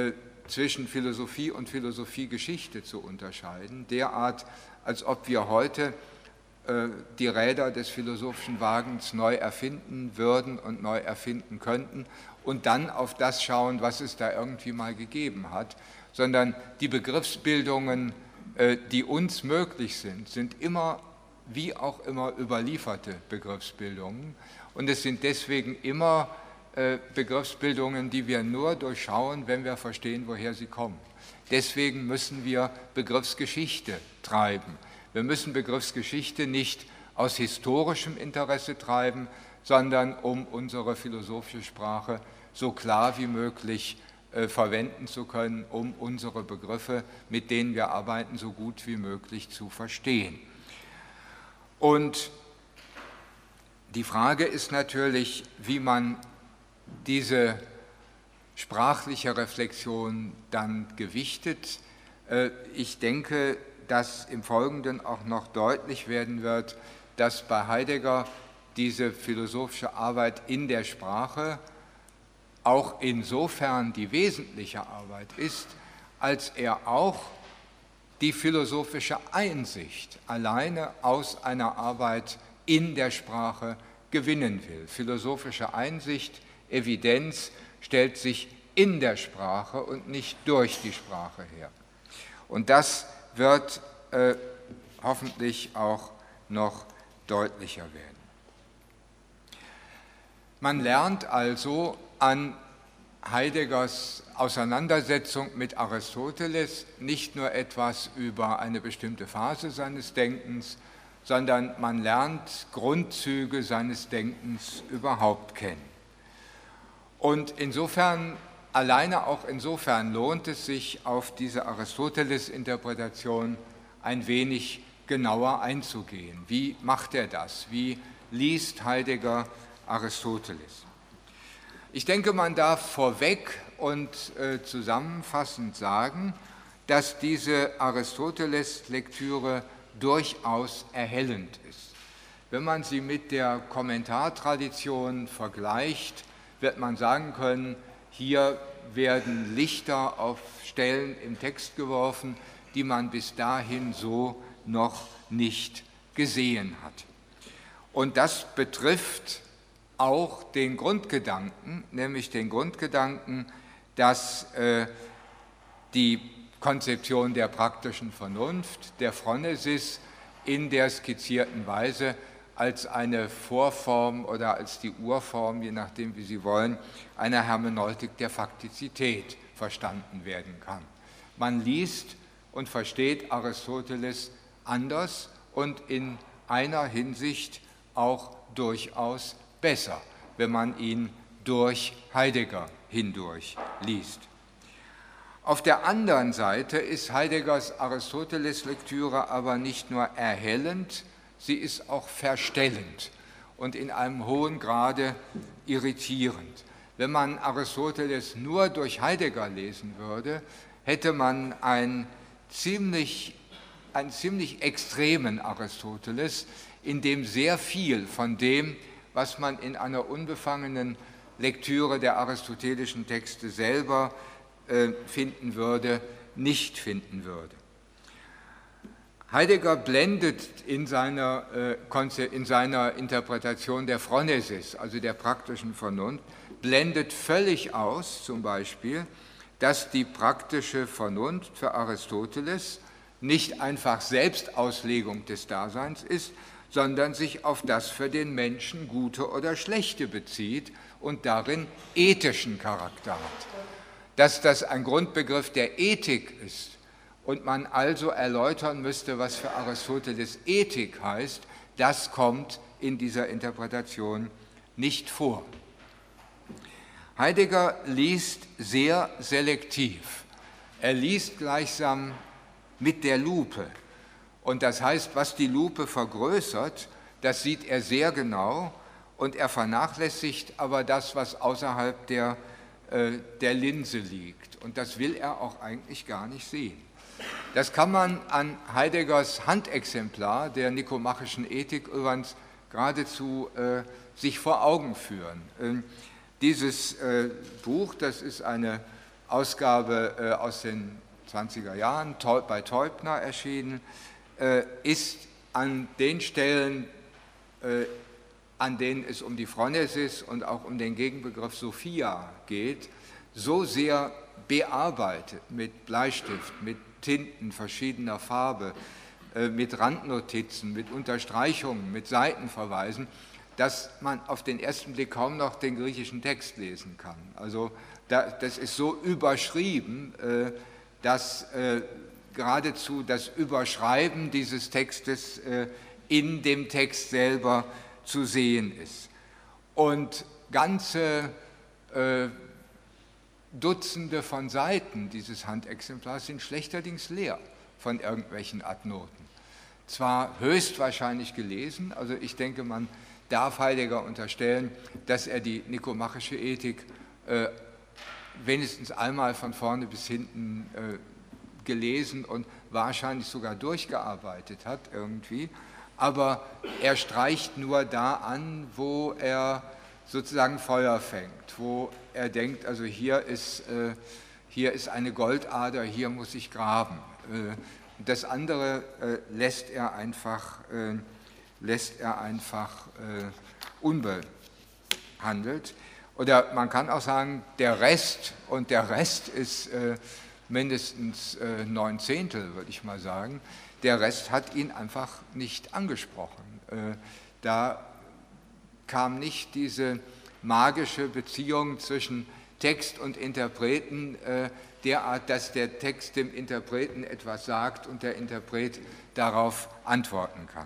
zwischen Philosophie und Philosophiegeschichte zu unterscheiden, derart, als ob wir heute äh, die Räder des philosophischen Wagens neu erfinden würden und neu erfinden könnten und dann auf das schauen, was es da irgendwie mal gegeben hat, sondern die Begriffsbildungen, äh, die uns möglich sind, sind immer, wie auch immer, überlieferte Begriffsbildungen und es sind deswegen immer Begriffsbildungen, die wir nur durchschauen, wenn wir verstehen, woher sie kommen. Deswegen müssen wir Begriffsgeschichte treiben. Wir müssen Begriffsgeschichte nicht aus historischem Interesse treiben, sondern um unsere philosophische Sprache so klar wie möglich äh, verwenden zu können, um unsere Begriffe, mit denen wir arbeiten, so gut wie möglich zu verstehen. Und die Frage ist natürlich, wie man diese sprachliche Reflexion dann gewichtet. Ich denke, dass im Folgenden auch noch deutlich werden wird, dass bei Heidegger diese philosophische Arbeit in der Sprache auch insofern die wesentliche Arbeit ist, als er auch die philosophische Einsicht alleine aus einer Arbeit in der Sprache gewinnen will. Philosophische Einsicht, Evidenz stellt sich in der Sprache und nicht durch die Sprache her. Und das wird äh, hoffentlich auch noch deutlicher werden. Man lernt also an Heideggers Auseinandersetzung mit Aristoteles nicht nur etwas über eine bestimmte Phase seines Denkens, sondern man lernt Grundzüge seines Denkens überhaupt kennen. Und insofern, alleine auch insofern lohnt es sich, auf diese Aristoteles-Interpretation ein wenig genauer einzugehen. Wie macht er das? Wie liest Heidegger Aristoteles? Ich denke, man darf vorweg und äh, zusammenfassend sagen, dass diese Aristoteles-Lektüre durchaus erhellend ist. Wenn man sie mit der Kommentartradition vergleicht, wird man sagen können, hier werden Lichter auf Stellen im Text geworfen, die man bis dahin so noch nicht gesehen hat. Und das betrifft auch den Grundgedanken, nämlich den Grundgedanken, dass äh, die Konzeption der praktischen Vernunft, der Phronesis, in der skizzierten Weise als eine Vorform oder als die Urform, je nachdem wie Sie wollen, einer Hermeneutik der Faktizität verstanden werden kann. Man liest und versteht Aristoteles anders und in einer Hinsicht auch durchaus besser, wenn man ihn durch Heidegger hindurch liest. Auf der anderen Seite ist Heideggers Aristoteles-Lektüre aber nicht nur erhellend, sie ist auch verstellend und in einem hohen Grade irritierend. Wenn man Aristoteles nur durch Heidegger lesen würde, hätte man einen ziemlich, einen ziemlich extremen Aristoteles, in dem sehr viel von dem, was man in einer unbefangenen Lektüre der aristotelischen Texte selber äh, finden würde, nicht finden würde. Heidegger blendet in seiner, äh, in seiner Interpretation der Phronesis, also der praktischen Vernunft, blendet völlig aus, zum Beispiel, dass die praktische Vernunft für Aristoteles nicht einfach Selbstauslegung des Daseins ist, sondern sich auf das für den Menschen Gute oder Schlechte bezieht und darin ethischen Charakter hat. Dass das ein Grundbegriff der Ethik ist, und man also erläutern müsste, was für Aristoteles Ethik heißt, das kommt in dieser Interpretation nicht vor. Heidegger liest sehr selektiv. Er liest gleichsam mit der Lupe. Und das heißt, was die Lupe vergrößert, das sieht er sehr genau und er vernachlässigt aber das, was außerhalb der, äh, der Linse liegt. Und das will er auch eigentlich gar nicht sehen. Das kann man an Heideggers Handexemplar der nikomachischen Ethik übrigens geradezu äh, sich vor Augen führen. Ähm, dieses äh, Buch, das ist eine Ausgabe äh, aus den zwanziger Jahren, bei Teubner erschienen, äh, ist an den Stellen, äh, an denen es um die Phronesis und auch um den Gegenbegriff Sophia geht, so sehr bearbeitet mit Bleistift, mit Tinten verschiedener Farbe, äh, mit Randnotizen, mit Unterstreichungen, mit Seitenverweisen, dass man auf den ersten Blick kaum noch den griechischen Text lesen kann. Also das ist so überschrieben, dass geradezu das Überschreiben dieses Textes in dem Text selber zu sehen ist. Und ganze Dutzende von Seiten dieses Handexemplars sind schlechterdings leer von irgendwelchen Adnoten. Zwar höchstwahrscheinlich gelesen, also ich denke, man darf Heidegger unterstellen, dass er die nikomachische Ethik äh, wenigstens einmal von vorne bis hinten äh, gelesen und wahrscheinlich sogar durchgearbeitet hat irgendwie, aber er streicht nur da an, wo er sozusagen Feuer fängt, wo er denkt, also hier ist, äh, hier ist eine Goldader, hier muss ich graben. Äh, das andere äh, lässt er einfach äh, lässt er einfach äh, unbehandelt. Oder man kann auch sagen, der Rest, und der Rest ist äh, mindestens äh, neun Zehntel, würde ich mal sagen, der Rest hat ihn einfach nicht angesprochen. Äh, da kam nicht diese magische Beziehung zwischen Text und Interpreten äh, derart, dass der Text dem Interpreten etwas sagt und der Interpret darauf antworten kann.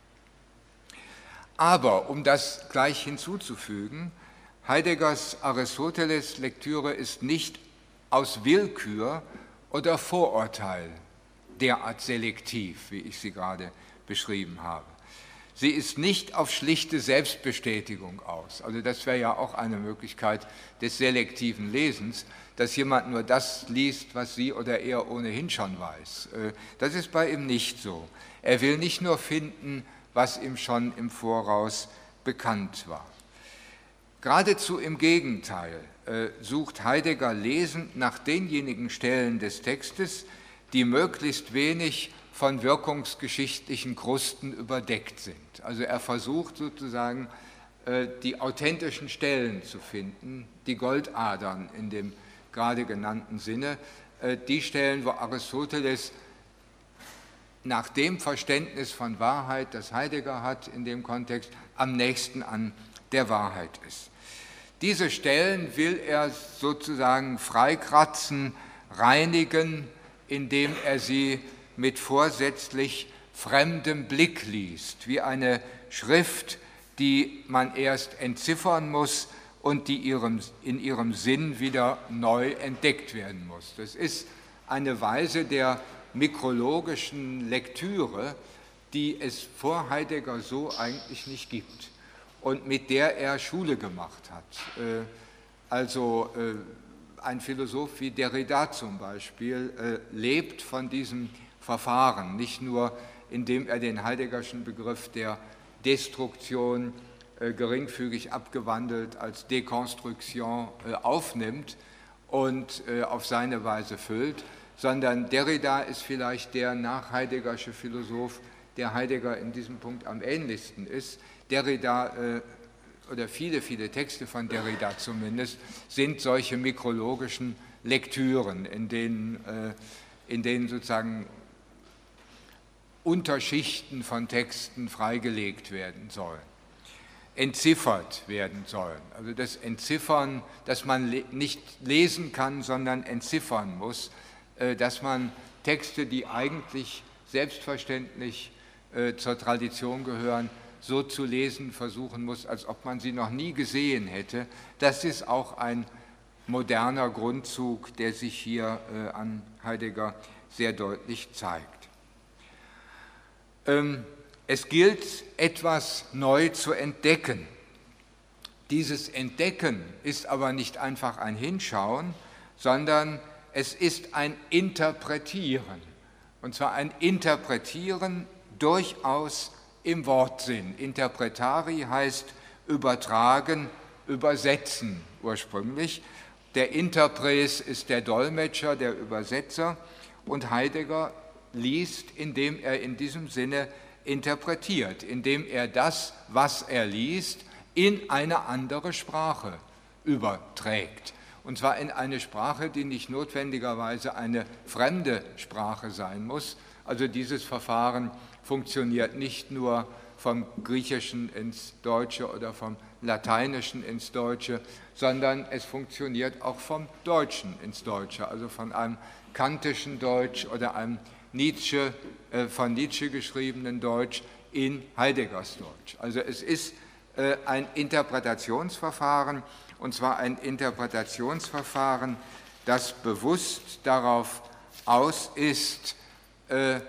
Aber, um das gleich hinzuzufügen, Heideggers Aristoteles-Lektüre ist nicht aus Willkür oder Vorurteil derart selektiv, wie ich sie gerade beschrieben habe. Sie ist nicht auf schlichte Selbstbestätigung aus. Also das wäre ja auch eine Möglichkeit des selektiven Lesens, dass jemand nur das liest, was sie oder er ohnehin schon weiß. Das ist bei ihm nicht so. Er will nicht nur finden, was ihm schon im Voraus bekannt war. Geradezu im Gegenteil äh, sucht Heidegger lesend nach denjenigen Stellen des Textes, die möglichst wenig von wirkungsgeschichtlichen Krusten überdeckt sind. Also er versucht sozusagen, äh, die authentischen Stellen zu finden, die Goldadern in dem gerade genannten Sinne, äh, die Stellen, wo Aristoteles nach dem Verständnis von Wahrheit, das Heidegger hat in dem Kontext, am nächsten an der Wahrheit ist. Diese Stellen will er sozusagen freikratzen, reinigen, indem er sie mit vorsätzlich fremdem Blick liest, wie eine Schrift, die man erst entziffern muss und die ihrem, in ihrem Sinn wieder neu entdeckt werden muss. Das ist eine Weise der mikrologischen Lektüre, die es vor Heidegger so eigentlich nicht gibt und mit der er Schule gemacht hat. Also ein Philosoph wie Derrida zum Beispiel lebt von diesem Verfahren, nicht nur indem er den Heideggerschen Begriff der Destruktion geringfügig abgewandelt als Dekonstruktion aufnimmt und auf seine Weise füllt, sondern Derrida ist vielleicht der nachheideggersche Philosoph, der Heidegger in diesem Punkt am ähnlichsten ist. Derrida, äh, oder viele, viele Texte von Derrida zumindest, sind solche mikrologischen Lektüren, in denen, äh, in denen sozusagen Unterschichten von Texten freigelegt werden sollen, entziffert werden sollen. Also das Entziffern, dass man le- nicht lesen kann, sondern entziffern muss, dass man Texte, die eigentlich selbstverständlich äh, zur Tradition gehören, so zu lesen versuchen muss, als ob man sie noch nie gesehen hätte. Das ist auch ein moderner Grundzug, der sich hier äh, an Heidegger sehr deutlich zeigt. Ähm, es gilt, etwas neu zu entdecken. Dieses Entdecken ist aber nicht einfach ein Hinschauen, sondern es ist ein Interpretieren, und zwar ein Interpretieren durchaus im Wortsinn. Interpretari heißt übertragen, übersetzen ursprünglich. der Interpres ist der Dolmetscher, der Übersetzer, und Heidegger liest, indem er in diesem Sinne interpretiert, indem er das, was er liest, in eine andere Sprache überträgt. Und zwar in eine Sprache, die nicht notwendigerweise eine fremde Sprache sein muss. Also dieses Verfahren funktioniert nicht nur vom Griechischen ins Deutsche oder vom Lateinischen ins Deutsche, sondern es funktioniert auch vom Deutschen ins Deutsche, also von einem kantischen Deutsch oder einem Nietzsche, äh, von Nietzsche geschriebenen Deutsch in Heideggers Deutsch. Also es ist äh, ein Interpretationsverfahren, und zwar ein Interpretationsverfahren, das bewusst darauf aus ist, äh,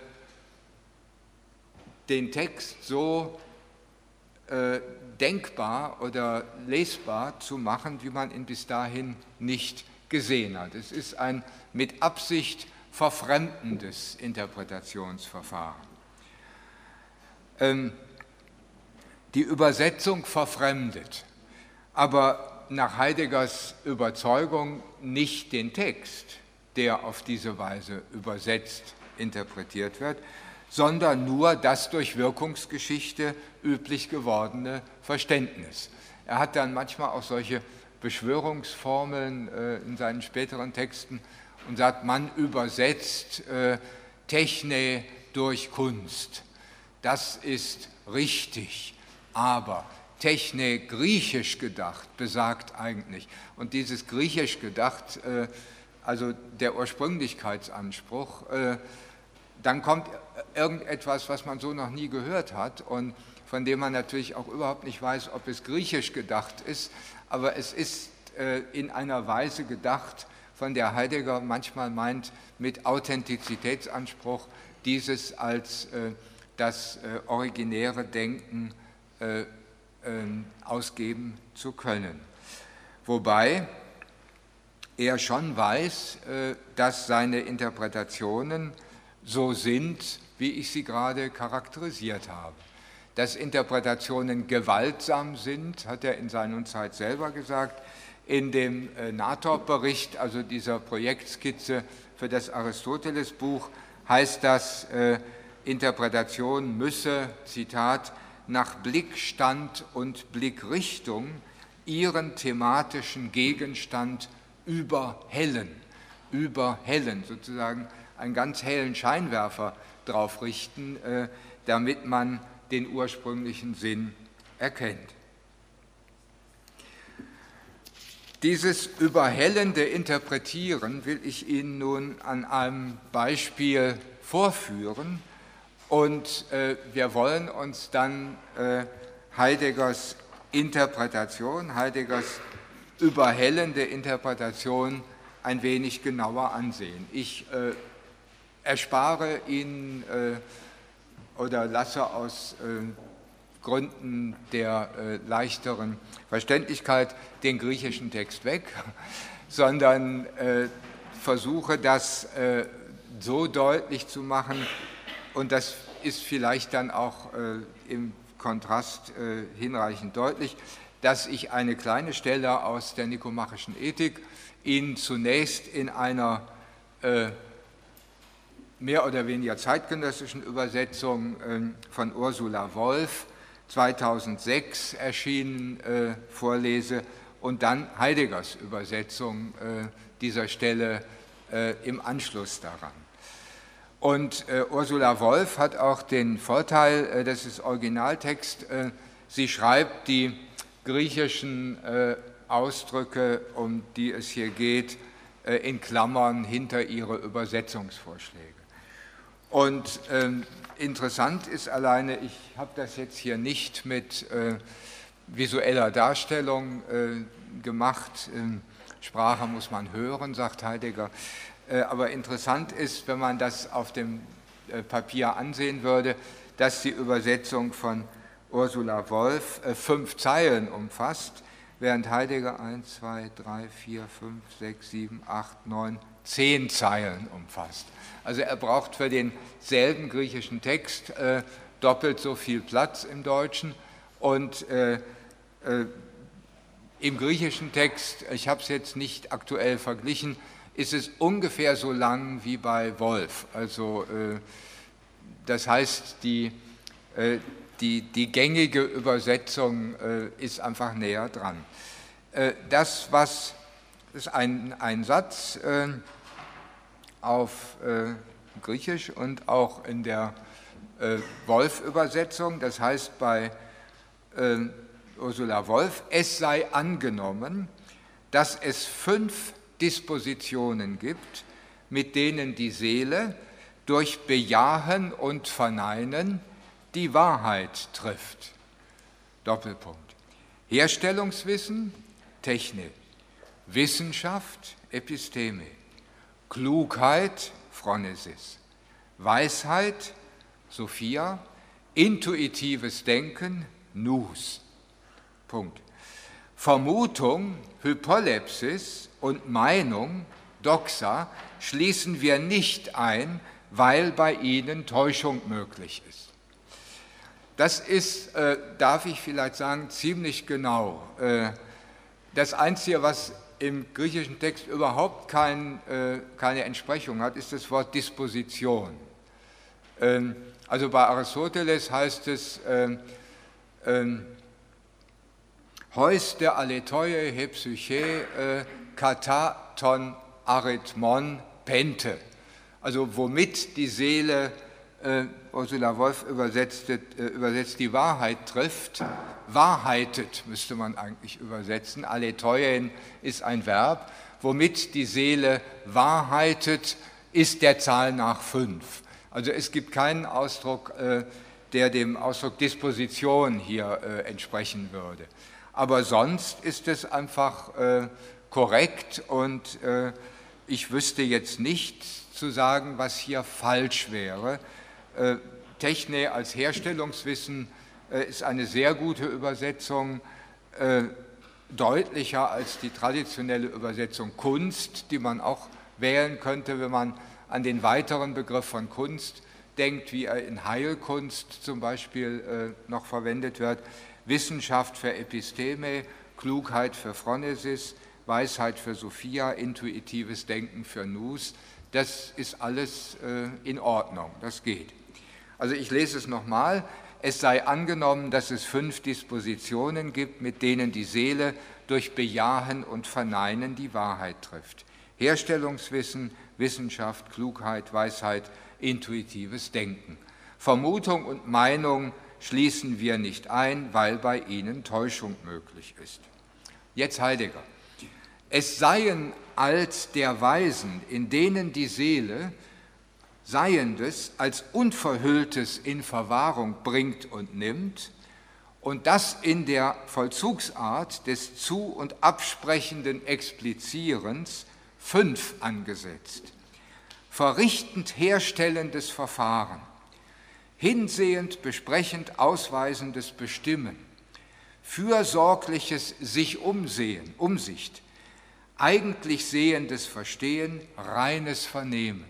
den Text so äh, denkbar oder lesbar zu machen, wie man ihn bis dahin nicht gesehen hat. Es ist ein mit Absicht verfremdendes Interpretationsverfahren. Ähm, die Übersetzung verfremdet, aber nach Heideggers Überzeugung nicht den Text, der auf diese Weise übersetzt, interpretiert wird, sondern nur das durch Wirkungsgeschichte üblich gewordene Verständnis. Er hat dann manchmal auch solche Beschwörungsformeln äh, in seinen späteren Texten und sagt, man übersetzt äh, Techne durch Kunst. Das ist richtig, aber Techne griechisch gedacht besagt eigentlich, und dieses griechisch gedacht, äh, also der Ursprünglichkeitsanspruch, äh, dann kommt irgendetwas, was man so noch nie gehört hat und von dem man natürlich auch überhaupt nicht weiß, ob es griechisch gedacht ist, aber es ist äh, in einer Weise gedacht, von der Heidegger manchmal meint, mit Authentizitätsanspruch dieses als äh, das äh, originäre Denken äh, äh, ausgeben zu können. Wobei er schon weiß, äh, dass seine Interpretationen so sind, wie ich sie gerade charakterisiert habe. Dass Interpretationen gewaltsam sind, hat er in seiner Zeit selber gesagt. In dem äh, Nathorp-Bericht, also dieser Projektskizze für das Aristoteles-Buch, heißt das, äh, Interpretation müsse, Zitat, nach Blickstand und Blickrichtung ihren thematischen Gegenstand überhellen, überhellen, sozusagen einen ganz hellen Scheinwerfer drauf richten, äh, damit man den ursprünglichen Sinn erkennt. Dieses überhellende Interpretieren will ich Ihnen nun an einem Beispiel vorführen und äh, wir wollen uns dann äh, Heideggers Interpretation, Heideggers überhellende Interpretation ein wenig genauer ansehen. Ich äh, erspare Ihnen äh, oder lasse aus äh, Gründen der äh, leichteren Verständlichkeit den griechischen Text weg, sondern äh, versuche das äh, so deutlich zu machen, und das ist vielleicht dann auch äh, im Kontrast äh, hinreichend deutlich, dass ich eine kleine Stelle aus der Nikomachischen Ethik Ihnen zunächst in einer äh, mehr oder weniger zeitgenössischen Übersetzung äh, von Ursula Wolf, zweitausendsechs erschienen, äh, vorlese und dann Heideggers Übersetzung äh, dieser Stelle äh, im Anschluss daran. Und äh, Ursula Wolf hat auch den Vorteil, äh, das ist Originaltext, äh, sie schreibt die griechischen äh, Ausdrücke, um die es hier geht, äh, in Klammern hinter ihre Übersetzungsvorschläge. Und ähm, interessant ist alleine, ich habe das jetzt hier nicht mit äh, visueller Darstellung äh, gemacht, äh, Sprache muss man hören, sagt Heidegger, äh, aber interessant ist, wenn man das auf dem äh, Papier ansehen würde, dass die Übersetzung von Ursula Wolf äh, fünf Zeilen umfasst, während Heidegger eins, zwei, drei, vier, fünf, sechs, sieben, acht, neun, zehn Zeilen umfasst. Also er braucht für denselben griechischen Text äh, doppelt so viel Platz im Deutschen und äh, äh, Im griechischen Text, ich habe es jetzt nicht aktuell verglichen, ist es ungefähr so lang wie bei Wolf. Also äh, das heißt, die, äh, die, die gängige Übersetzung äh, ist einfach näher dran. Äh, das, was, das ist ein, ein Satz äh, auf äh, Griechisch und auch in der äh, Wolf-Übersetzung, das heißt bei äh, Ursula Wolf, es sei angenommen, dass es fünf Dispositionen gibt, mit denen die Seele durch Bejahen und Verneinen die Wahrheit trifft. Doppelpunkt. Herstellungswissen, Techne, Wissenschaft, Episteme, Klugheit, Phronesis, Weisheit, Sophia, intuitives Denken, Nous. Punkt. Vermutung, Hypolepsis und Meinung, Doxa, schließen wir nicht ein, weil bei ihnen Täuschung möglich ist. Das ist, äh, darf ich vielleicht sagen, ziemlich genau. Äh, das Einzige, was im griechischen Text überhaupt kein, äh, keine Entsprechung hat, ist das Wort Disposition. Ähm, also bei Aristoteles heißt es ähm, ähm, Heus der aletoie he psyche äh, kata ton arithmon pente. Also womit die Seele, äh, Ursula Wolf übersetzt, äh, übersetzt, die Wahrheit trifft, wahrheitet, müsste man eigentlich übersetzen. Aletoien ist ein Verb. Womit die Seele wahrheitet, ist der Zahl nach fünf. Also es gibt keinen Ausdruck, äh, der dem Ausdruck Disposition hier äh, entsprechen würde. Aber sonst ist es einfach äh, korrekt und äh, ich wüsste jetzt nicht zu sagen, was hier falsch wäre. Äh, Techne als Herstellungswissen äh, ist eine sehr gute Übersetzung, äh, deutlicher als die traditionelle Übersetzung Kunst, die man auch wählen könnte, wenn man an den weiteren Begriff von Kunst denkt, wie er in Heilkunst zum Beispiel äh, noch verwendet wird. Wissenschaft für Episteme, Klugheit für Phronesis, Weisheit für Sophia, intuitives Denken für Nous, das ist alles äh, in Ordnung, das geht. Also ich lese es nochmal, es sei angenommen, dass es fünf Dispositionen gibt, mit denen die Seele durch Bejahen und Verneinen die Wahrheit trifft. Herstellungswissen, Wissenschaft, Klugheit, Weisheit, intuitives Denken. Vermutung und Meinung schließen wir nicht ein, weil bei ihnen Täuschung möglich ist. Jetzt Heidegger. Es seien als der Weisen, in denen die Seele Seiendes als Unverhülltes in Verwahrung bringt und nimmt, und das in der Vollzugsart des zu- und absprechenden Explizierens fünf angesetzt. Verrichtend herstellendes Verfahren, hinsehend, besprechend, ausweisendes Bestimmen, fürsorgliches sich umsehen, Umsicht, eigentlich sehendes Verstehen, reines Vernehmen.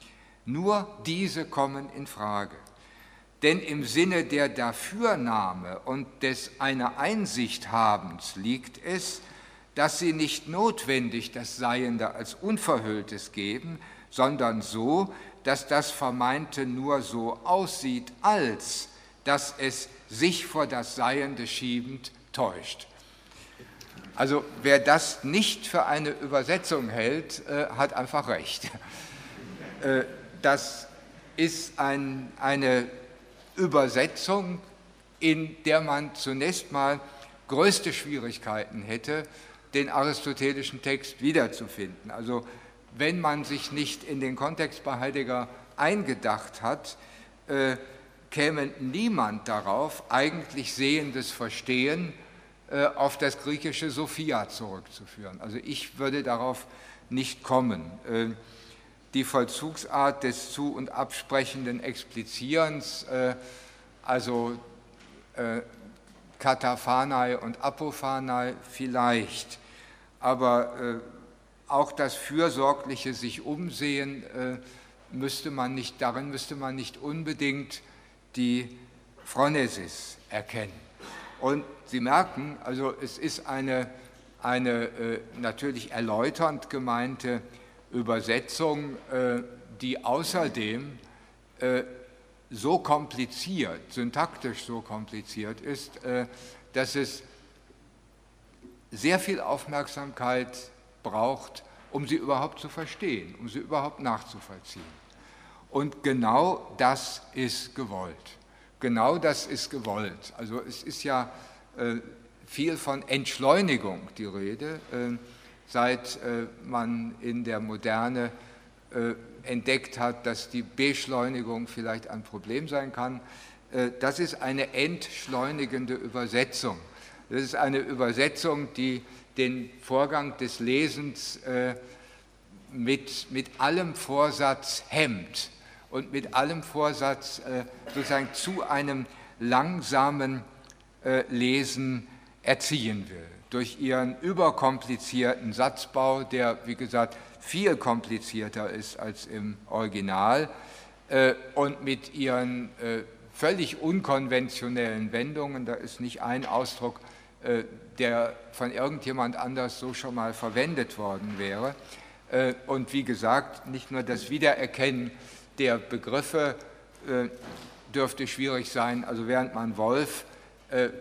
Nur diese kommen in Frage. Denn im Sinne der Dafürnahme und des einer Einsicht habens liegt es, dass sie nicht notwendig das Seiende als Unverhülltes geben, sondern so, dass das Vermeinte nur so aussieht, als dass es sich vor das Seiende schiebend täuscht. Also wer das nicht für eine Übersetzung hält, äh, hat einfach recht. Äh, das ist ein, eine Übersetzung, in der man zunächst mal größte Schwierigkeiten hätte, den aristotelischen Text wiederzufinden. Also wenn man sich nicht in den Kontext bei Heidegger eingedacht hat, äh, käme niemand darauf, eigentlich sehendes Verstehen äh, auf das griechische Sophia zurückzuführen. Also ich würde darauf nicht kommen. Äh, die Vollzugsart des zu- und absprechenden Explizierens, äh, also äh, Kataphanai und Apophanai vielleicht, aber äh, auch das fürsorgliche sich umsehen äh, müsste man nicht, darin müsste man nicht unbedingt die Phronesis erkennen. Und Sie merken, also es ist eine eine äh, natürlich erläuternd gemeinte Übersetzung, äh, die außerdem äh, so kompliziert, syntaktisch so kompliziert ist, äh, dass es sehr viel Aufmerksamkeit braucht, um sie überhaupt zu verstehen, um sie überhaupt nachzuvollziehen. Und genau das ist gewollt. Genau das ist gewollt. Also es ist ja äh, viel von Entschleunigung die Rede, äh, seit äh, man in der Moderne äh, entdeckt hat, dass die Beschleunigung vielleicht ein Problem sein kann. Äh, das ist eine entschleunigende Übersetzung. Das ist eine Übersetzung, die den Vorgang des Lesens äh, mit, mit allem Vorsatz hemmt und mit allem Vorsatz äh, sozusagen zu einem langsamen äh, Lesen erziehen will. Durch ihren überkomplizierten Satzbau, der, wie gesagt, viel komplizierter ist als im Original, äh, und mit ihren äh, völlig unkonventionellen Wendungen, da ist nicht ein Ausdruck, äh, der von irgendjemand anders so schon mal verwendet worden wäre. Äh, und wie gesagt, nicht nur das Wiedererkennen der Begriffe äh, dürfte schwierig sein, also während man Wolf äh,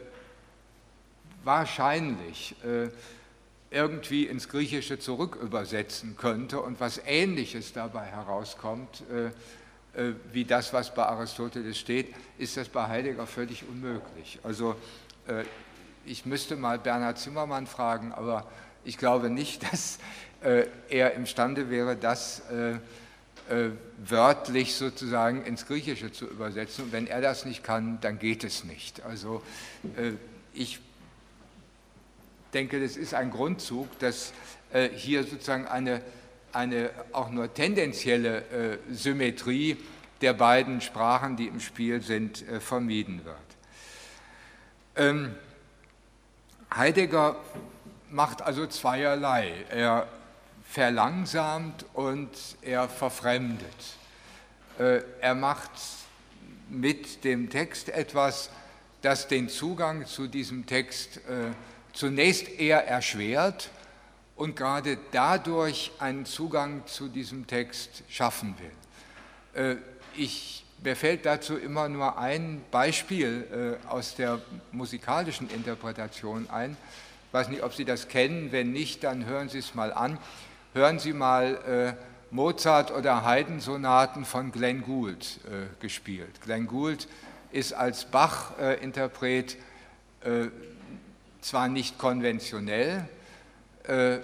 wahrscheinlich äh, irgendwie ins Griechische zurückübersetzen könnte und was Ähnliches dabei herauskommt, äh, äh, wie das, was bei Aristoteles steht, ist das bei Heidegger völlig unmöglich. Also äh, ich müsste mal Bernhard Zimmermann fragen, aber ich glaube nicht, dass äh, er imstande wäre, das äh, äh, wörtlich sozusagen ins Griechische zu übersetzen. Und wenn er das nicht kann, dann geht es nicht. Also äh, ich denke, das ist ein Grundzug, dass äh, hier sozusagen eine, eine auch nur tendenzielle äh, Symmetrie der beiden Sprachen, die im Spiel sind, äh, vermieden wird. Ähm, Heidegger macht also zweierlei. Er verlangsamt und er verfremdet. Äh, er macht mit dem Text etwas, das den Zugang zu diesem Text äh, zunächst eher erschwert und gerade dadurch einen Zugang zu diesem Text schaffen will. Ich, mir fällt dazu immer nur ein Beispiel aus der musikalischen Interpretation ein. Ich weiß nicht, ob Sie das kennen, wenn nicht, dann hören Sie es mal an. Hören Sie mal Mozart- oder Haydn-Sonaten von Glenn Gould gespielt. Glenn Gould ist als Bach-Interpret zwar nicht konventionell, äh,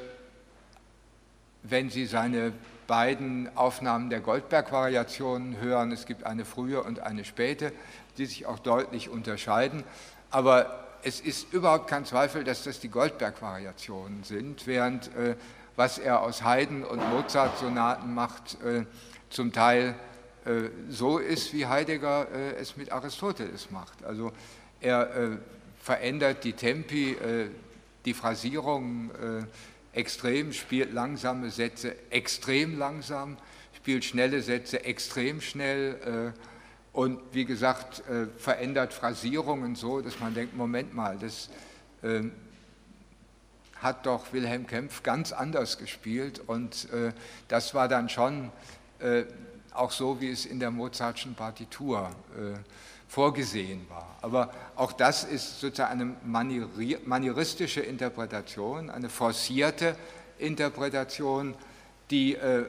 wenn Sie seine beiden Aufnahmen der Goldberg-Variationen hören, es gibt eine frühe und eine späte, die sich auch deutlich unterscheiden, aber es ist überhaupt kein Zweifel, dass das die Goldberg-Variationen sind, während äh, was er aus Haydn- und Mozart-Sonaten macht, äh, zum Teil äh, so ist, wie Heidegger äh, es mit Aristoteles macht. Also er äh, verändert die Tempi, äh, die Phrasierung äh, extrem, spielt langsame Sätze extrem langsam, spielt schnelle Sätze extrem schnell äh, und wie gesagt äh, verändert Phrasierungen so, dass man denkt, Moment mal, das äh, hat doch Wilhelm Kempff ganz anders gespielt und äh, das war dann schon äh, auch so, wie es in der Mozartschen Partitur äh, vorgesehen war. Aber auch das ist sozusagen eine manieristische Interpretation, eine forcierte Interpretation, die äh,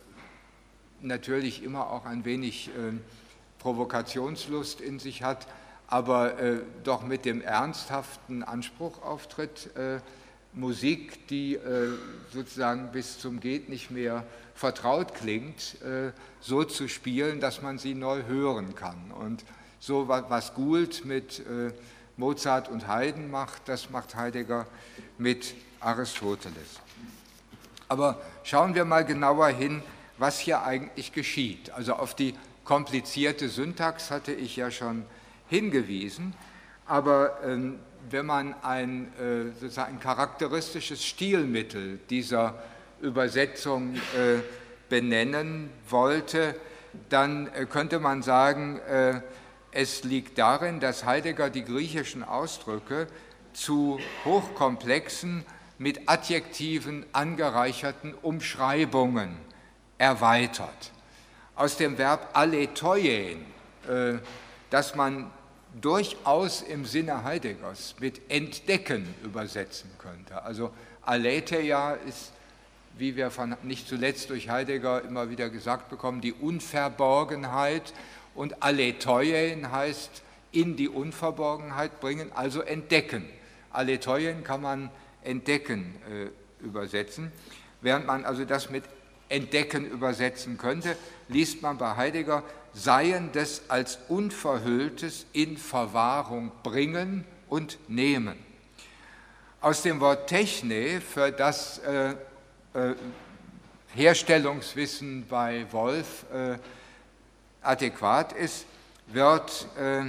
natürlich immer auch ein wenig äh, Provokationslust in sich hat, aber äh, doch mit dem ernsthaften Anspruch auftritt, äh, Musik, die äh, sozusagen bis zum Geht nicht mehr vertraut klingt, äh, so zu spielen, dass man sie neu hören kann. Und so was Gould mit äh, Mozart und Haydn macht, das macht Heidegger mit Aristoteles. Aber schauen wir mal genauer hin, was hier eigentlich geschieht. Also auf die komplizierte Syntax hatte ich ja schon hingewiesen, aber ähm, wenn man ein, äh, sozusagen ein charakteristisches Stilmittel dieser Übersetzung äh, benennen wollte, dann äh, könnte man sagen, äh, es liegt darin, dass Heidegger die griechischen Ausdrücke zu hochkomplexen, mit adjektiven angereicherten Umschreibungen erweitert. Aus dem Verb aletoien, äh, das man durchaus im Sinne Heideggers mit entdecken übersetzen könnte. Also aletheia ist, wie wir von, nicht zuletzt durch Heidegger immer wieder gesagt bekommen, die Unverborgenheit, und aletoien heißt in die Unverborgenheit bringen, also entdecken. Aletoien kann man entdecken äh, übersetzen. Während man also das mit entdecken übersetzen könnte, liest man bei Heidegger Seiendes als Unverhülltes in Verwahrung bringen und nehmen. Aus dem Wort Techne, für das äh, äh, Herstellungswissen bei Wolf äh, adäquat ist, wird äh,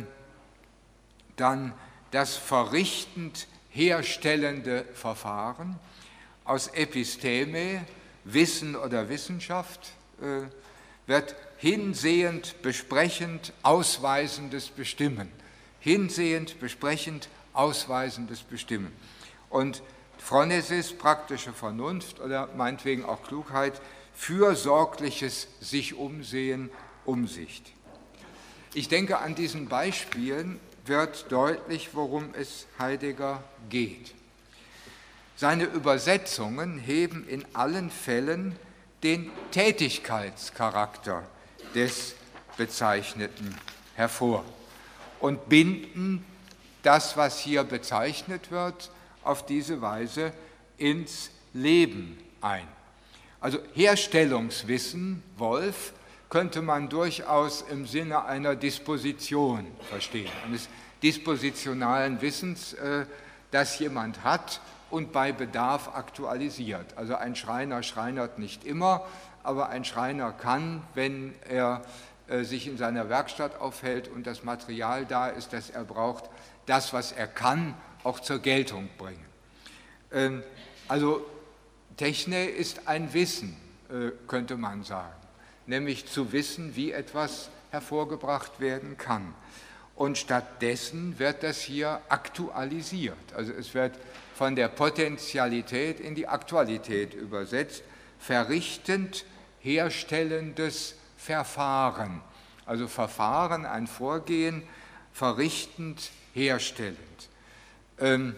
dann das verrichtend herstellende Verfahren. Aus Episteme, Wissen oder Wissenschaft, äh, wird hinsehend, besprechend, ausweisendes Bestimmen. Hinsehend, besprechend, ausweisendes Bestimmen. Und Phronesis, praktische Vernunft oder meinetwegen auch Klugheit, fürsorgliches sich umsehen, Umsicht. Ich denke, an diesen Beispielen wird deutlich, worum es Heidegger geht. Seine Übersetzungen heben in allen Fällen den Tätigkeitscharakter des Bezeichneten hervor und binden das, was hier bezeichnet wird, auf diese Weise ins Leben ein. Also Herstellungswissen, Wolf, könnte man durchaus im Sinne einer Disposition verstehen, eines dispositionalen Wissens, äh, das jemand hat und bei Bedarf aktualisiert. Also ein Schreiner schreinert nicht immer, aber ein Schreiner kann, wenn er äh, sich in seiner Werkstatt aufhält und das Material da ist, das er braucht, das, was er kann, auch zur Geltung bringen. Ähm, also Techne ist ein Wissen, äh, könnte man sagen, nämlich zu wissen, wie etwas hervorgebracht werden kann. Und stattdessen wird das hier aktualisiert. Also es wird von der Potentialität in die Aktualität übersetzt, verrichtend herstellendes Verfahren. Also Verfahren, ein Vorgehen, verrichtend, herstellend. Ähm,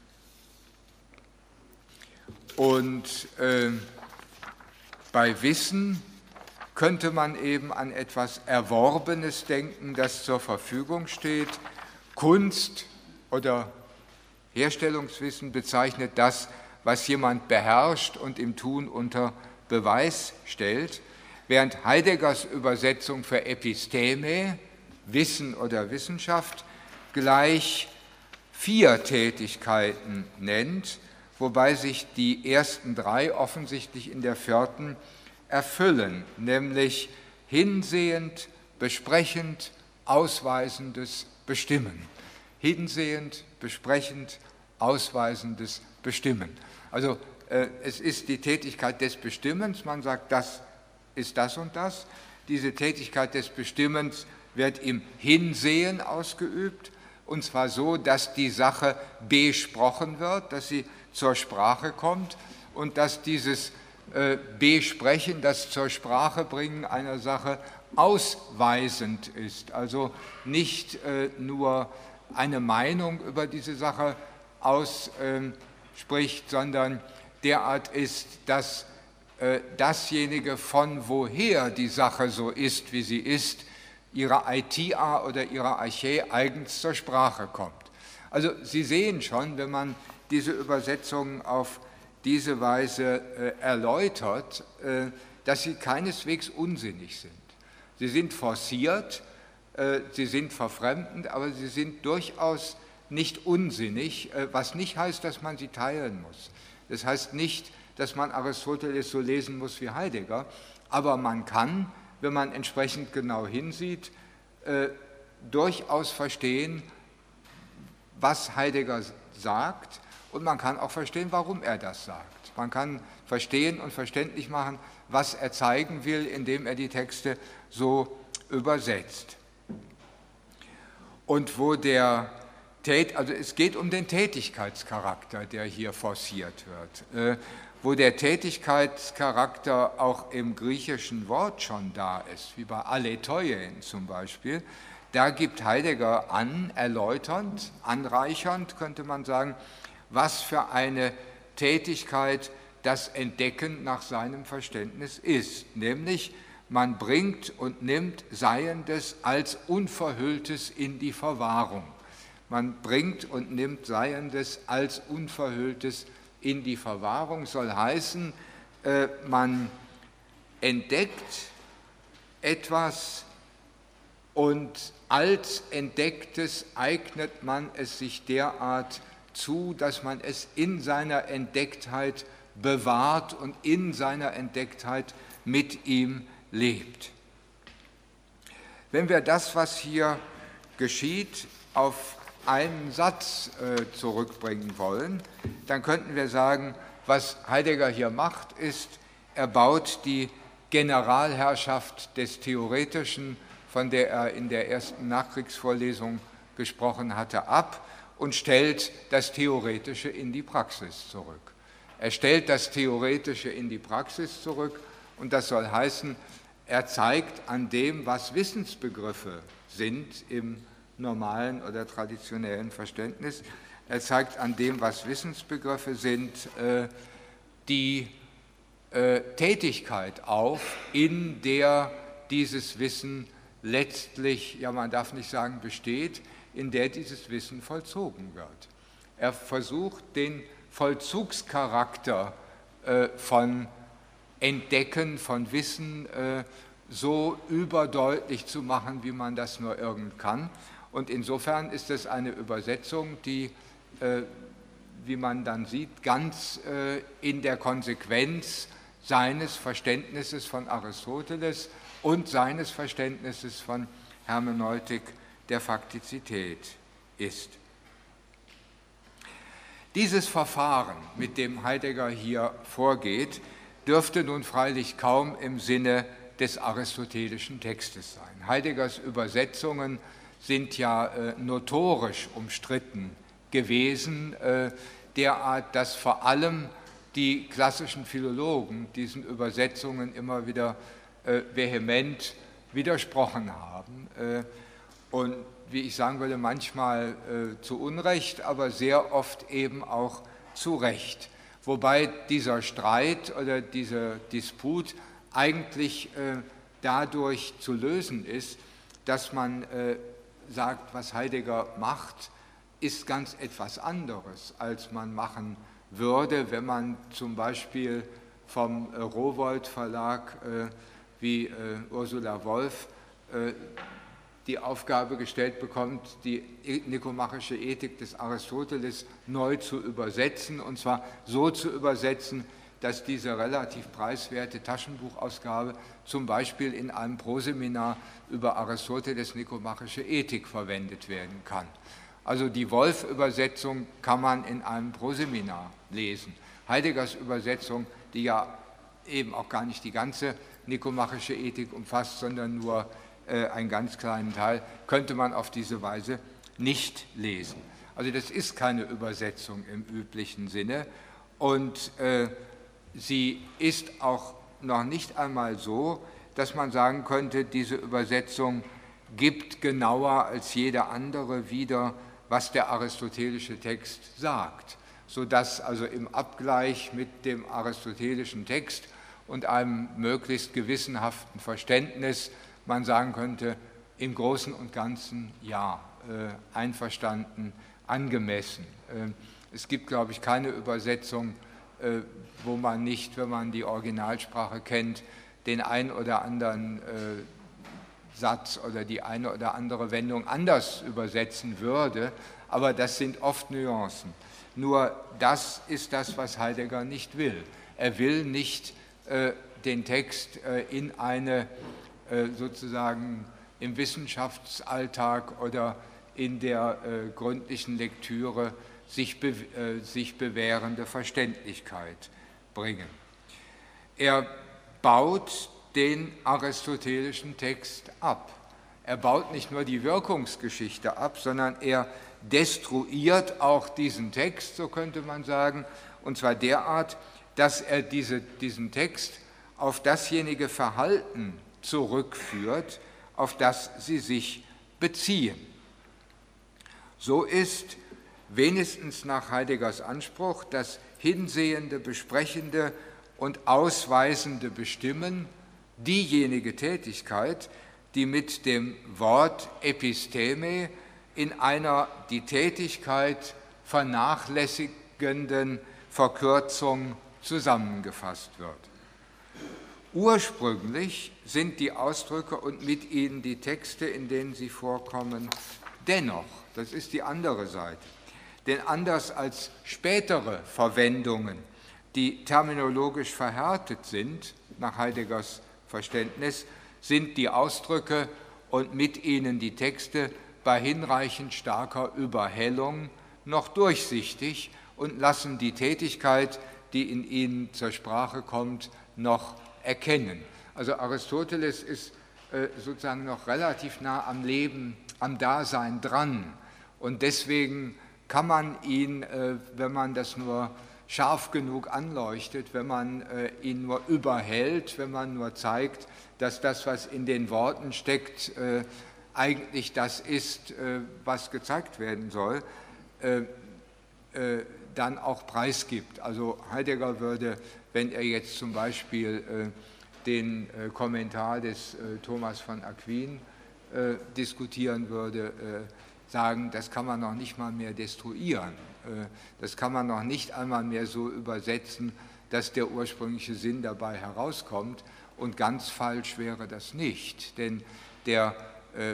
und äh, bei Wissen könnte man eben an etwas Erworbenes denken, das zur Verfügung steht. Kunst oder Herstellungswissen bezeichnet das, was jemand beherrscht und im Tun unter Beweis stellt, während Heideggers Übersetzung für Episteme, Wissen oder Wissenschaft, gleich vier Tätigkeiten nennt, wobei sich die ersten drei offensichtlich in der vierten erfüllen, nämlich hinsehend, besprechend, ausweisendes Bestimmen. Hinsehend, besprechend, ausweisendes Bestimmen. Also äh, es ist die Tätigkeit des Bestimmens, man sagt, das ist das und das. Diese Tätigkeit des Bestimmens wird im Hinsehen ausgeübt, und zwar so, dass die Sache besprochen wird, dass sie zur Sprache kommt und dass dieses äh, Besprechen, das zur Sprache bringen einer Sache ausweisend ist, also nicht äh, nur eine Meinung über diese Sache ausspricht, äh, sondern derart ist, dass äh, dasjenige, von woher die Sache so ist, wie sie ist, ihrer Aitia oder ihrer Archä eigens zur Sprache kommt. Also Sie sehen schon, wenn man diese Übersetzungen auf diese Weise äh, erläutert, äh, dass sie keineswegs unsinnig sind. Sie sind forciert, äh, sie sind verfremdend, aber sie sind durchaus nicht unsinnig, äh, was nicht heißt, dass man sie teilen muss. Das heißt nicht, dass man Aristoteles so lesen muss wie Heidegger, aber man kann, wenn man entsprechend genau hinsieht, äh, durchaus verstehen, was Heidegger sagt, und man kann auch verstehen, warum er das sagt. Man kann verstehen und verständlich machen, was er zeigen will, indem er die Texte so übersetzt. Und wo der also es geht um den Tätigkeitscharakter, der hier forciert wird. Wo der Tätigkeitscharakter auch im griechischen Wort schon da ist, wie bei aletheien zum Beispiel, da gibt Heidegger an, erläuternd, anreichernd, könnte man sagen, was für eine Tätigkeit das Entdecken nach seinem Verständnis ist, nämlich man bringt und nimmt Seiendes als Unverhülltes in die Verwahrung. Man bringt und nimmt Seiendes als Unverhülltes in die Verwahrung, soll heißen, äh, man entdeckt etwas und als Entdecktes eignet man es sich derart zu, dass man es in seiner Entdecktheit bewahrt und in seiner Entdecktheit mit ihm lebt. Wenn wir das, was hier geschieht, auf einen Satz äh, zurückbringen wollen, dann könnten wir sagen, was Heidegger hier macht, ist, er baut die Generalherrschaft des Theoretischen, von der er in der ersten Nachkriegsvorlesung gesprochen hatte, ab und stellt das Theoretische in die Praxis zurück. Er stellt das Theoretische in die Praxis zurück und das soll heißen, er zeigt an dem, was Wissensbegriffe sind im normalen oder traditionellen Verständnis, er zeigt an dem, was Wissensbegriffe sind, äh, die äh, Tätigkeit auf, in der dieses Wissen letztlich, ja man darf nicht sagen besteht, in der dieses Wissen vollzogen wird. Er versucht den Vollzugscharakter äh, von Entdecken, von Wissen äh, so überdeutlich zu machen, wie man das nur irgend kann. Und insofern ist es eine Übersetzung, die, äh, wie man dann sieht, ganz äh, in der Konsequenz seines Verständnisses von Aristoteles und seines Verständnisses von Hermeneutik der Faktizität ist. Dieses Verfahren, mit dem Heidegger hier vorgeht, dürfte nun freilich kaum im Sinne des aristotelischen Textes sein. Heideggers Übersetzungen sind ja äh, notorisch umstritten gewesen, äh, derart, dass vor allem die klassischen Philologen diesen Übersetzungen immer wieder äh, vehement widersprochen haben. Äh, und wie ich sagen würde, manchmal äh, zu Unrecht, aber sehr oft eben auch zu Recht. Wobei dieser Streit oder dieser Disput eigentlich äh, dadurch zu lösen ist, dass man äh, sagt, was Heidegger macht, ist ganz etwas anderes, als man machen würde, wenn man zum Beispiel vom äh, Rowohlt Verlag äh, wie äh, Ursula Wolf äh, die Aufgabe gestellt bekommt, die nikomachische Ethik des Aristoteles neu zu übersetzen, und zwar so zu übersetzen, dass diese relativ preiswerte Taschenbuchausgabe zum Beispiel in einem Proseminar über Aristoteles nikomachische Ethik verwendet werden kann. Also die Wolf-Übersetzung kann man in einem Proseminar lesen. Heideggers Übersetzung, die ja eben auch gar nicht die ganze nikomachische Ethik umfasst, sondern nur einen ganz kleinen Teil, könnte man auf diese Weise nicht lesen. Also das ist keine Übersetzung im üblichen Sinne und äh, sie ist auch noch nicht einmal so, dass man sagen könnte, diese Übersetzung gibt genauer als jede andere wieder, was der aristotelische Text sagt, sodass also im Abgleich mit dem aristotelischen Text und einem möglichst gewissenhaften Verständnis man sagen könnte, im Großen und Ganzen ja, äh, einverstanden, angemessen. Äh, es gibt, glaube ich, keine Übersetzung, äh, wo man nicht, wenn man die Originalsprache kennt, den ein oder anderen äh, Satz oder die eine oder andere Wendung anders übersetzen würde, aber das sind oft Nuancen. Nur das ist das, was Heidegger nicht will. Er will nicht äh, den Text äh, in eine sozusagen im Wissenschaftsalltag oder in der äh, gründlichen Lektüre sich, be äh, sich bewährende Verständlichkeit bringen. Er baut den aristotelischen Text ab. er baut nicht nur die Wirkungsgeschichte ab, sondern er destruiert auch diesen Text, so könnte man sagen, und zwar derart, dass er diese, diesen Text auf dasjenige Verhalten zurückführt, auf das sie sich beziehen. So ist wenigstens nach Heideggers Anspruch das hinsehende, besprechende und ausweisende Bestimmen diejenige Tätigkeit, die mit dem Wort Episteme in einer die Tätigkeit vernachlässigenden Verkürzung zusammengefasst wird. Ursprünglich sind die Ausdrücke und mit ihnen die Texte, in denen sie vorkommen, dennoch, das ist die andere Seite, denn anders als spätere Verwendungen, die terminologisch verhärtet sind, nach Heideggers Verständnis, sind die Ausdrücke und mit ihnen die Texte bei hinreichend starker Überhellung noch durchsichtig und lassen die Tätigkeit, die in ihnen zur Sprache kommt, noch erkennen. Also Aristoteles ist äh, sozusagen noch relativ nah am Leben, am Dasein dran und deswegen kann man ihn, äh, wenn man das nur scharf genug anleuchtet, wenn man äh, ihn nur überhält, wenn man nur zeigt, dass das, was in den Worten steckt, äh, eigentlich das ist, äh, was gezeigt werden soll, äh, äh, dann auch preisgibt. Also Heidegger würde, wenn er jetzt zum Beispiel äh, den äh, Kommentar des äh, Thomas von Aquin äh, diskutieren würde, äh, sagen, das kann man noch nicht mal mehr destruieren. Äh, das kann man noch nicht einmal mehr so übersetzen, dass der ursprüngliche Sinn dabei herauskommt. Und ganz falsch wäre das nicht, denn der, äh,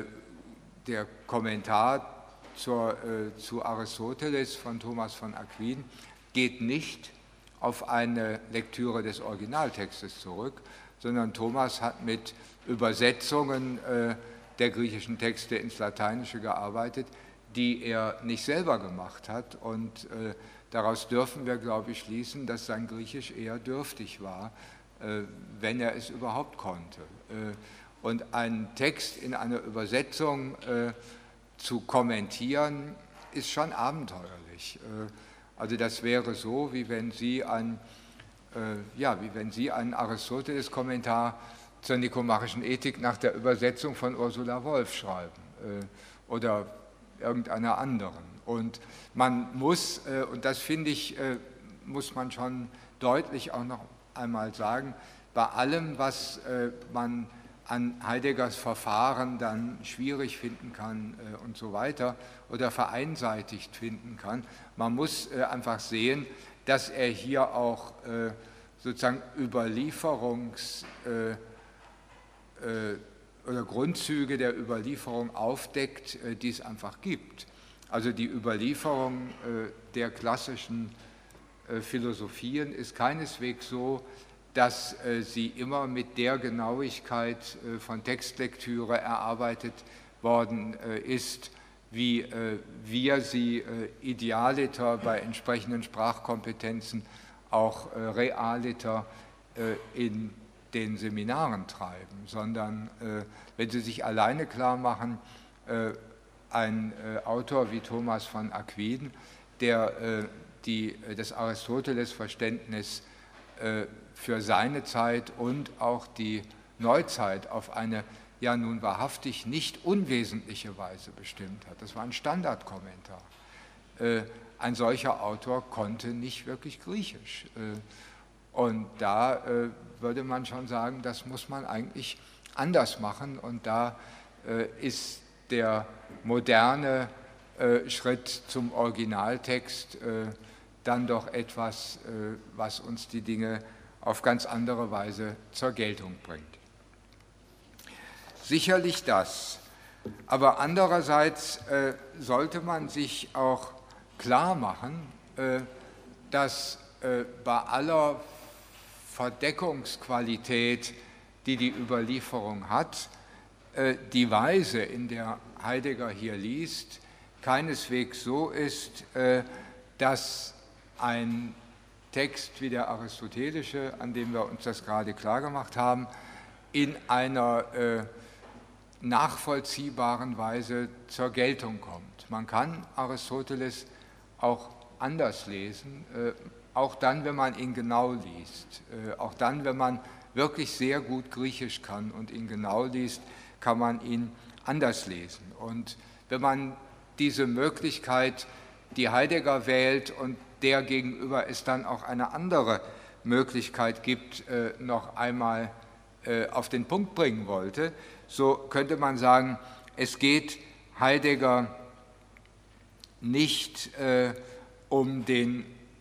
der Kommentar zur, äh, zu Aristoteles von Thomas von Aquin geht nicht auf eine Lektüre des Originaltextes zurück, sondern Thomas hat mit Übersetzungen äh, der griechischen Texte ins Lateinische gearbeitet, die er nicht selber gemacht hat. Und äh, daraus dürfen wir, glaube ich, schließen, dass sein Griechisch eher dürftig war, äh, wenn er es überhaupt konnte. Äh, und einen Text in einer Übersetzung äh, zu kommentieren, ist schon abenteuerlich. Äh, also das wäre so, wie wenn Sie, ein, äh, ja, wie wenn Sie einen Aristoteles-Kommentar zur nikomachischen Ethik nach der Übersetzung von Ursula Wolf schreiben äh, oder irgendeiner anderen. Und man muss, äh, und das finde ich, äh, muss man schon deutlich auch noch einmal sagen, bei allem, was äh, man an Heideggers Verfahren dann schwierig finden kann äh, und so weiter oder vereinseitigt finden kann, man muss äh, einfach sehen, dass er hier auch äh, sozusagen Überlieferungs- äh, äh, oder Grundzüge der Überlieferung aufdeckt, äh, die es einfach gibt. Also die Überlieferung äh, der klassischen äh, Philosophien ist keineswegs so, dass äh, sie immer mit der Genauigkeit äh, von Textlektüre erarbeitet worden äh, ist, wie äh, wir sie äh, idealiter bei entsprechenden Sprachkompetenzen auch äh, realiter äh, in den Seminaren treiben, sondern äh, wenn Sie sich alleine klar machen, äh, ein äh, Autor wie Thomas von Aquin, der äh, die, das Aristoteles-Verständnis äh, für seine Zeit und auch die Neuzeit auf eine ja nun wahrhaftig nicht unwesentliche Weise bestimmt hat. Das war ein Standardkommentar. Äh, ein solcher Autor konnte nicht wirklich Griechisch. Äh, und da äh, würde man schon sagen, das muss man eigentlich anders machen. Und da äh, ist der moderne äh, Schritt zum Originaltext äh, dann doch etwas, äh, was uns die Dinge auf ganz andere Weise zur Geltung bringt. Sicherlich das, aber andererseits äh, sollte man sich auch klar machen, äh, dass äh, bei aller Verdeckungsqualität, die die Überlieferung hat, äh, die Weise, in der Heidegger hier liest, keineswegs so ist, äh, dass ein Text wie der aristotelische, an dem wir uns das gerade klargemacht haben, in einer äh, nachvollziehbaren Weise zur Geltung kommt. Man kann Aristoteles auch anders lesen, äh, auch dann, wenn man ihn genau liest. Äh, auch dann, wenn man wirklich sehr gut Griechisch kann und ihn genau liest, kann man ihn anders lesen. Und wenn man diese Möglichkeit, die Heidegger wählt und der gegenüber es dann auch eine andere Möglichkeit gibt, äh, noch einmal äh, auf den Punkt bringen wollte, so könnte man sagen, es geht Heidegger nicht äh, um den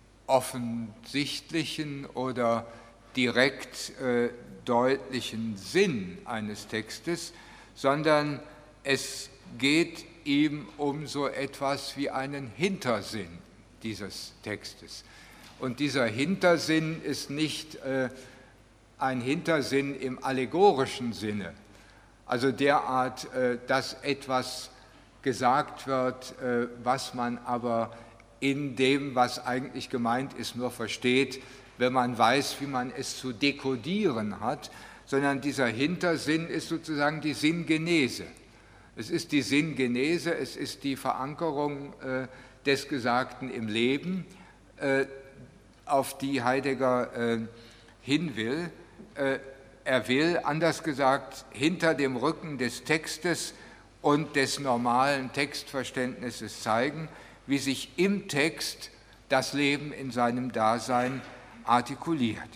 offensichtlichen oder direkt äh, deutlichen Sinn eines Textes, sondern es geht ihm um so etwas wie einen Hintersinn dieses Textes. Und dieser Hintersinn ist nicht äh, ein Hintersinn im allegorischen Sinne, also derart, äh, dass etwas gesagt wird, äh, was man aber in dem, was eigentlich gemeint ist, nur versteht, wenn man weiß, wie man es zu dekodieren hat, sondern dieser Hintersinn ist sozusagen die Sinngenese. Es ist die Sinngenese, es ist die Verankerung äh, des Gesagten im Leben, äh, auf die Heidegger äh, hin will. Äh, er will, anders gesagt, hinter dem Rücken des Textes und des normalen Textverständnisses zeigen, wie sich im Text das Leben in seinem Dasein artikuliert.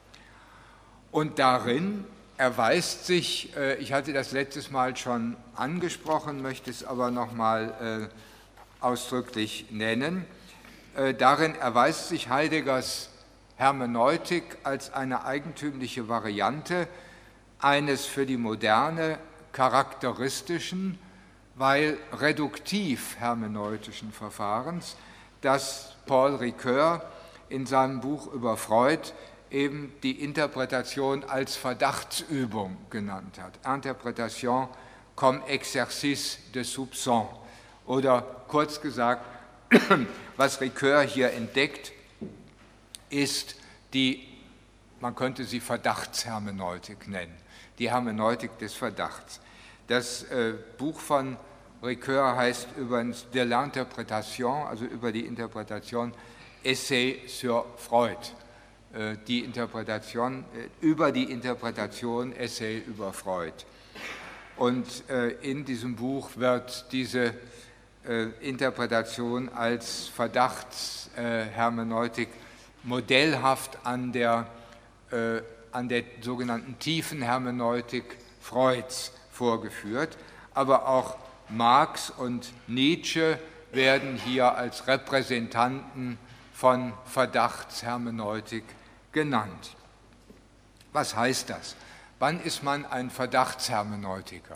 Und darin erweist sich, äh, ich hatte das letztes Mal schon angesprochen, möchte es aber noch mal äh, ausdrücklich nennen, äh, darin erweist sich Heideggers Hermeneutik als eine eigentümliche Variante eines für die Moderne charakteristischen, weil reduktiv hermeneutischen Verfahrens, das Paul Ricoeur in seinem Buch über Freud eben die Interpretation als Verdachtsübung genannt hat. Interpretation comme exercice de soupçon. Oder kurz gesagt, was Ricoeur hier entdeckt, ist die, man könnte sie Verdachtshermeneutik nennen, die Hermeneutik des Verdachts. Das äh, Buch von Ricoeur heißt übrigens De l'Interprétation, also über die Interpretation, Essai sur Freud. Äh, die Interpretation, äh, über die Interpretation, Essay über Freud. Und äh, in diesem Buch wird diese äh, Interpretation als Verdachtshermeneutik äh, modellhaft an der, äh, an der sogenannten tiefen Hermeneutik Freuds vorgeführt, aber auch Marx und Nietzsche werden hier als Repräsentanten von Verdachtshermeneutik genannt. Was heißt das? Wann ist man ein Verdachtshermeneutiker?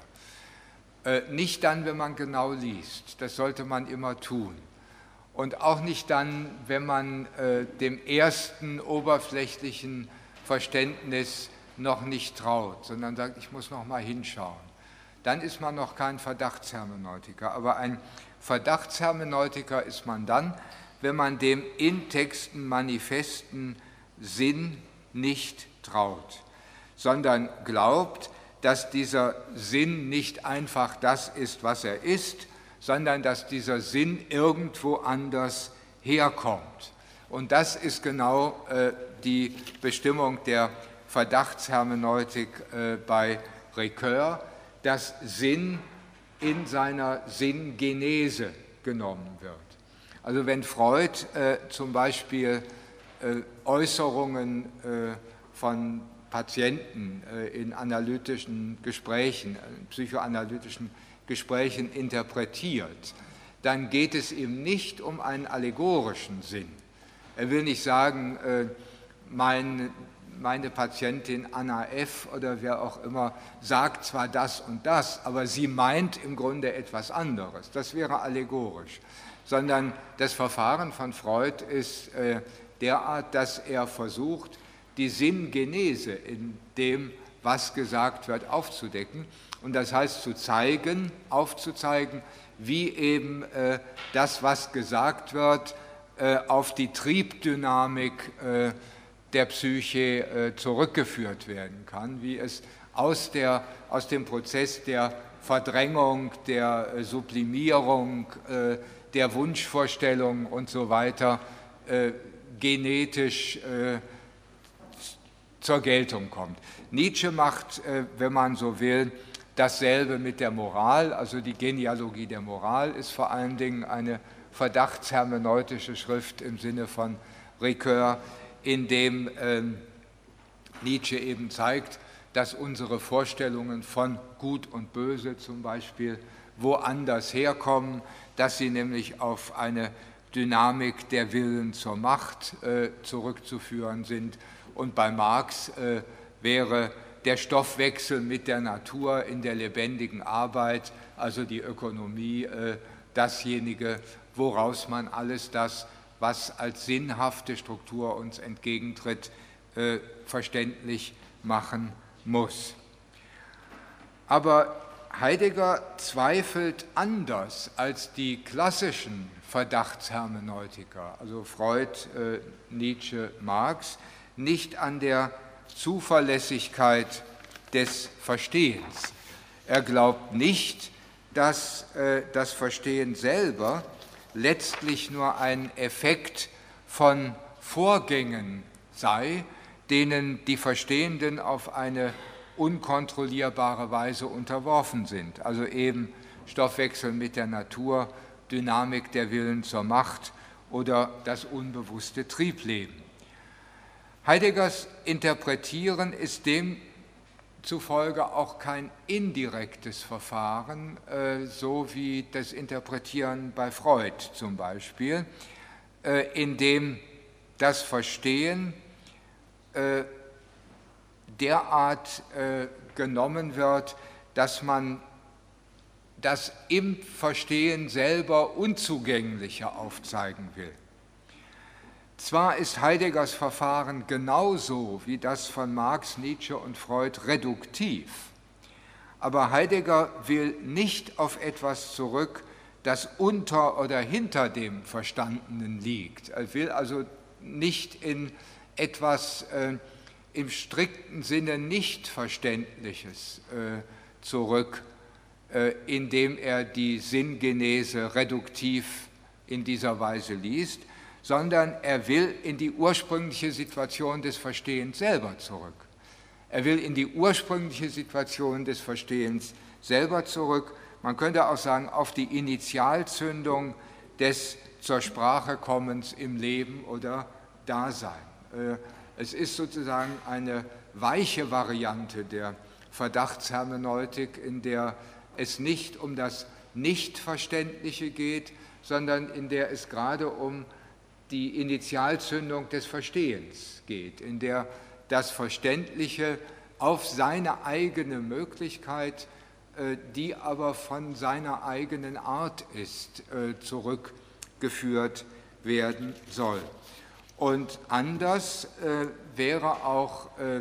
Äh, nicht dann, wenn man genau liest, das sollte man immer tun. Und auch nicht dann, wenn man äh, dem ersten oberflächlichen Verständnis noch nicht traut, sondern sagt, ich muss noch mal hinschauen. Dann ist man noch kein Verdachtshermeneutiker. Aber ein Verdachtshermeneutiker ist man dann, wenn man dem in Texten manifesten Sinn nicht traut, sondern glaubt, dass dieser Sinn nicht einfach das ist, was er ist, sondern dass dieser Sinn irgendwo anders herkommt. Und das ist genau äh, die Bestimmung der Verdachtshermeneutik äh, bei Ricoeur, dass Sinn in seiner Sinngenese genommen wird. Also wenn Freud äh, zum Beispiel äh, Äußerungen äh, von Patienten äh, in analytischen Gesprächen, äh, psychoanalytischen Gesprächen interpretiert, dann geht es ihm nicht um einen allegorischen Sinn. Er will nicht sagen, äh, mein, meine Patientin Anna F. oder wer auch immer sagt zwar das und das, aber sie meint im Grunde etwas anderes. Das wäre allegorisch. Sondern das Verfahren von Freud ist äh, derart, dass er versucht, die Sinngenese in dem, was gesagt wird, aufzudecken. Und das heißt zu zeigen, aufzuzeigen, wie eben äh, das, was gesagt wird, äh, auf die Triebdynamik äh, der Psyche äh, zurückgeführt werden kann, wie es aus, der, aus dem Prozess der Verdrängung, der äh, Sublimierung, äh, der Wunschvorstellung und so weiter äh, genetisch äh, zur Geltung kommt. Nietzsche macht, äh, wenn man so will, dasselbe mit der Moral, also die Genealogie der Moral ist vor allen Dingen eine verdachtshermeneutische Schrift im Sinne von Ricoeur, in dem äh, Nietzsche eben zeigt, dass unsere Vorstellungen von Gut und Böse zum Beispiel woanders herkommen, dass sie nämlich auf eine Dynamik der Willen zur Macht äh, zurückzuführen sind. Und bei Marx äh, wäre der Stoffwechsel mit der Natur in der lebendigen Arbeit, also die Ökonomie, äh, dasjenige, woraus man alles das, was als sinnhafte Struktur uns entgegentritt, äh, verständlich machen muss. Aber Heidegger zweifelt anders als die klassischen Verdachtshermeneutiker, also Freud, äh, Nietzsche, Marx, nicht an der Zuverlässigkeit des Verstehens. Er glaubt nicht, dass äh, das Verstehen selber letztlich nur ein Effekt von Vorgängen sei, denen die Verstehenden auf eine unkontrollierbare Weise unterworfen sind, also eben Stoffwechsel mit der Natur, Dynamik der Willen zur Macht oder das unbewusste Triebleben. Heideggers Interpretieren ist demzufolge auch kein indirektes Verfahren, äh, so wie das Interpretieren bei Freud zum Beispiel, äh, in dem das Verstehen äh, derart äh, genommen wird, dass man das im Verstehen selber Unzugängliche aufzeigen will. Zwar ist Heideggers Verfahren genauso wie das von Marx, Nietzsche und Freud reduktiv, aber Heidegger will nicht auf etwas zurück, das unter oder hinter dem Verstandenen liegt. Er will also nicht in etwas äh, im strikten Sinne nicht Verständliches äh, zurück, äh, indem er die Sinngenese reduktiv in dieser Weise liest, sondern er will in die ursprüngliche Situation des Verstehens selber zurück. Er will in die ursprüngliche Situation des Verstehens selber zurück. Man könnte auch sagen, auf die Initialzündung des zur Sprache kommens im Leben oder Dasein. Es ist sozusagen eine weiche Variante der Verdachtshermeneutik, in der es nicht um das Nichtverständliche geht, sondern in der es gerade um die Initialzündung des Verstehens geht, in der das Verständliche auf seine eigene Möglichkeit, die aber von seiner eigenen Art ist, zurückgeführt werden soll. Und anders äh, wäre auch, äh,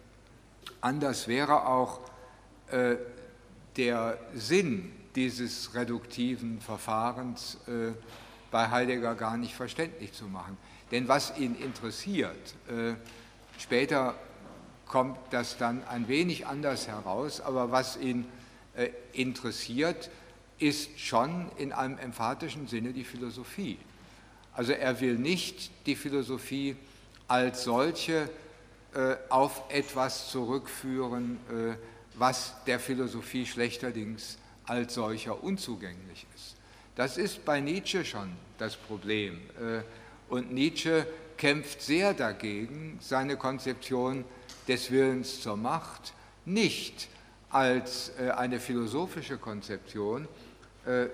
anders wäre auch äh, der Sinn dieses reduktiven Verfahrens äh, bei Heidegger gar nicht verständlich zu machen. Denn was ihn interessiert, äh, später kommt das dann ein wenig anders heraus, aber was ihn äh, interessiert, ist schon in einem emphatischen Sinne die Philosophie. Also er will nicht die Philosophie als solche äh, auf etwas zurückführen, äh, was der Philosophie schlechterdings als solcher unzugänglich ist. Das ist bei Nietzsche schon das Problem. Äh, und Nietzsche kämpft sehr dagegen, seine Konzeption des Willens zur Macht nicht als äh, eine philosophische Konzeption äh,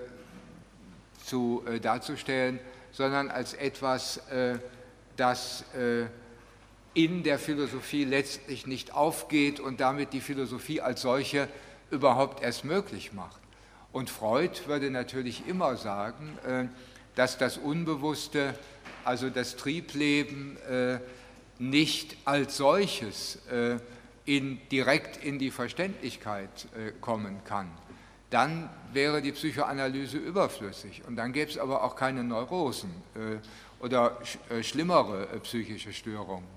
zu, äh, darzustellen, sondern als etwas, äh, das äh, in der Philosophie letztlich nicht aufgeht und damit die Philosophie als solche überhaupt erst möglich macht. Und Freud würde natürlich immer sagen, äh, dass das Unbewusste, also das Triebleben, äh, nicht als solches äh, in, direkt in die Verständlichkeit äh, kommen kann. Dann wäre die Psychoanalyse überflüssig und dann gäbe es aber auch keine Neurosen äh, oder sch äh, schlimmere äh, psychische Störungen,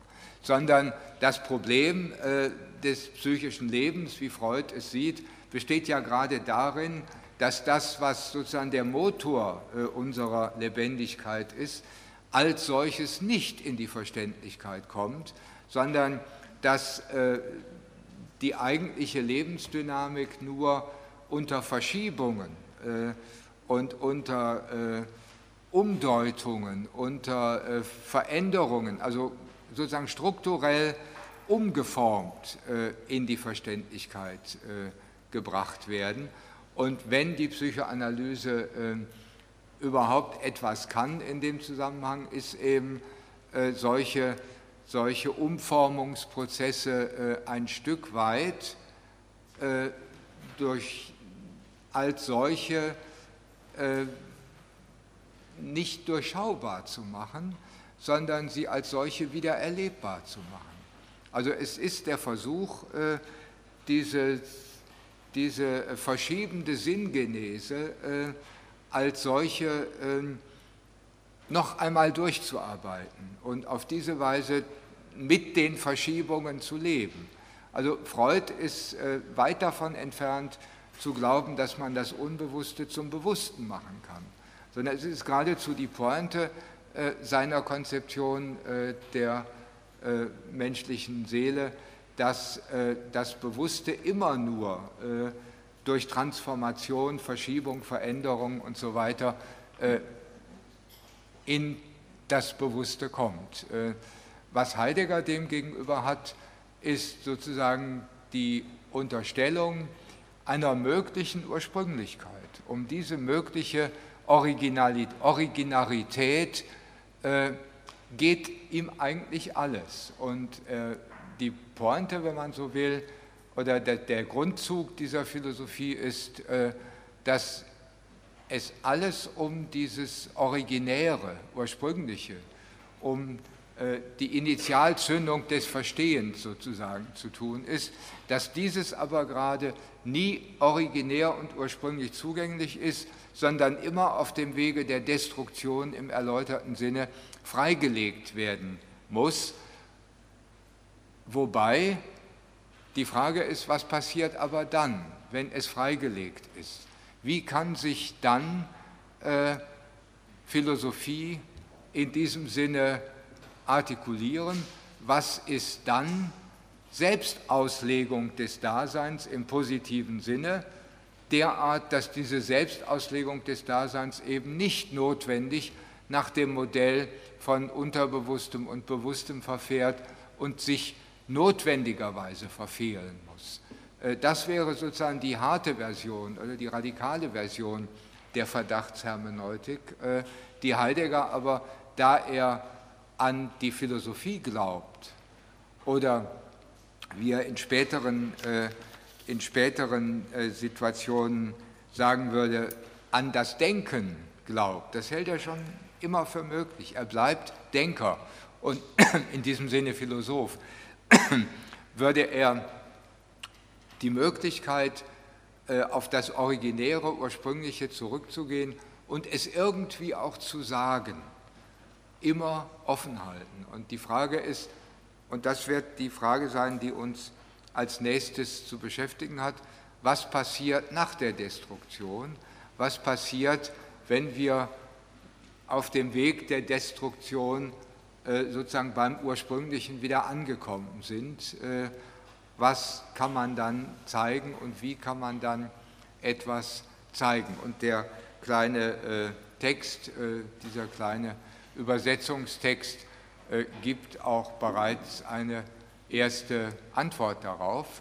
sondern das Problem äh, des psychischen Lebens, wie Freud es sieht, besteht ja gerade darin, dass das, was sozusagen der Motor äh, unserer Lebendigkeit ist, als solches nicht in die Verständlichkeit kommt, sondern dass äh, die eigentliche Lebensdynamik nur unter Verschiebungen äh, und unter äh, Umdeutungen, unter äh, Veränderungen, also sozusagen strukturell umgeformt äh, in die Verständlichkeit äh, gebracht werden. Und wenn die Psychoanalyse äh, überhaupt etwas kann in dem Zusammenhang, ist eben äh, solche, solche Umformungsprozesse äh, ein Stück weit äh, durch als solche äh, nicht durchschaubar zu machen, sondern sie als solche wieder erlebbar zu machen. Also es ist der Versuch, äh, diese, diese verschiebende Sinngenese äh, als solche äh, noch einmal durchzuarbeiten und auf diese Weise mit den Verschiebungen zu leben. Also Freud ist äh, weit davon entfernt, zu glauben, dass man das Unbewusste zum Bewussten machen kann, sondern es ist geradezu die Pointe äh, seiner Konzeption äh, der äh, menschlichen Seele, dass äh, das Bewusste immer nur äh, durch Transformation, Verschiebung, Veränderung und so weiter äh, in das Bewusste kommt. Äh, was Heidegger demgegenüber hat, ist sozusagen die Unterstellung einer möglichen Ursprünglichkeit. Um diese mögliche Originarität äh, geht ihm eigentlich alles. Und äh, die Pointe, wenn man so will, oder der, der Grundzug dieser Philosophie ist, äh, dass es alles um dieses Originäre, Ursprüngliche, um äh, die Initialzündung des Verstehens sozusagen zu tun ist, dass dieses aber gerade nie originär und ursprünglich zugänglich ist, sondern immer auf dem Wege der Destruktion im erläuterten Sinne freigelegt werden muss. Wobei die Frage ist, was passiert aber dann, wenn es freigelegt ist? Wie kann sich dann äh, Philosophie in diesem Sinne artikulieren? Was ist dann Selbstauslegung des Daseins im positiven Sinne, derart, dass diese Selbstauslegung des Daseins eben nicht notwendig nach dem Modell von Unterbewusstem und Bewusstem verfährt und sich notwendigerweise verfehlen muss. Das wäre sozusagen die harte Version oder die radikale Version der Verdachtshermeneutik, die Heidegger aber, da er an die Philosophie glaubt oder wie er in späteren, in späteren Situationen sagen würde, an das Denken glaubt, das hält er schon immer für möglich. Er bleibt Denker und in diesem Sinne Philosoph. Würde er die Möglichkeit, auf das Originäre, Ursprüngliche zurückzugehen und es irgendwie auch zu sagen, immer offen halten. Und die Frage ist, und das wird die Frage sein, die uns als nächstes zu beschäftigen hat, was passiert nach der Destruktion? Was passiert, wenn wir auf dem Weg der Destruktion sozusagen beim Ursprünglichen wieder angekommen sind? Was kann man dann zeigen und wie kann man dann etwas zeigen? Und der kleine Text, dieser kleine Übersetzungstext gibt auch bereits eine erste Antwort darauf.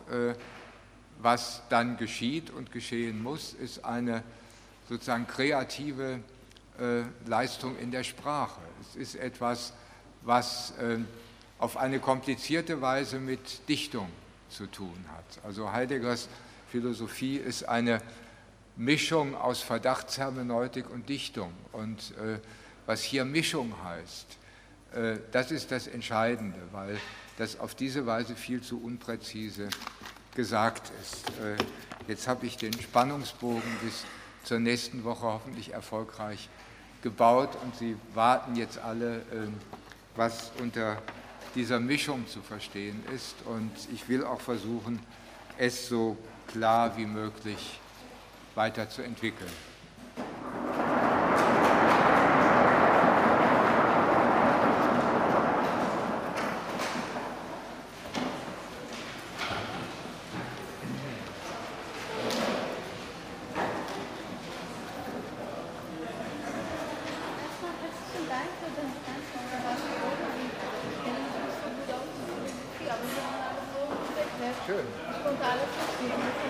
Was dann geschieht und geschehen muss, ist eine sozusagen kreative Leistung in der Sprache. Es ist etwas, was auf eine komplizierte Weise mit Dichtung zu tun hat. Also Heideggers Philosophie ist eine Mischung aus Verdachtshermeneutik und Dichtung. Und äh, was hier Mischung heißt, äh, das ist das Entscheidende, weil das auf diese Weise viel zu unpräzise gesagt ist. Äh, jetzt habe ich den Spannungsbogen bis zur nächsten Woche hoffentlich erfolgreich gebaut und Sie warten jetzt alle, äh, was unter dieser Mischung zu verstehen ist. Und ich will auch versuchen, es so klar wie möglich weiterzuentwickeln. Schön.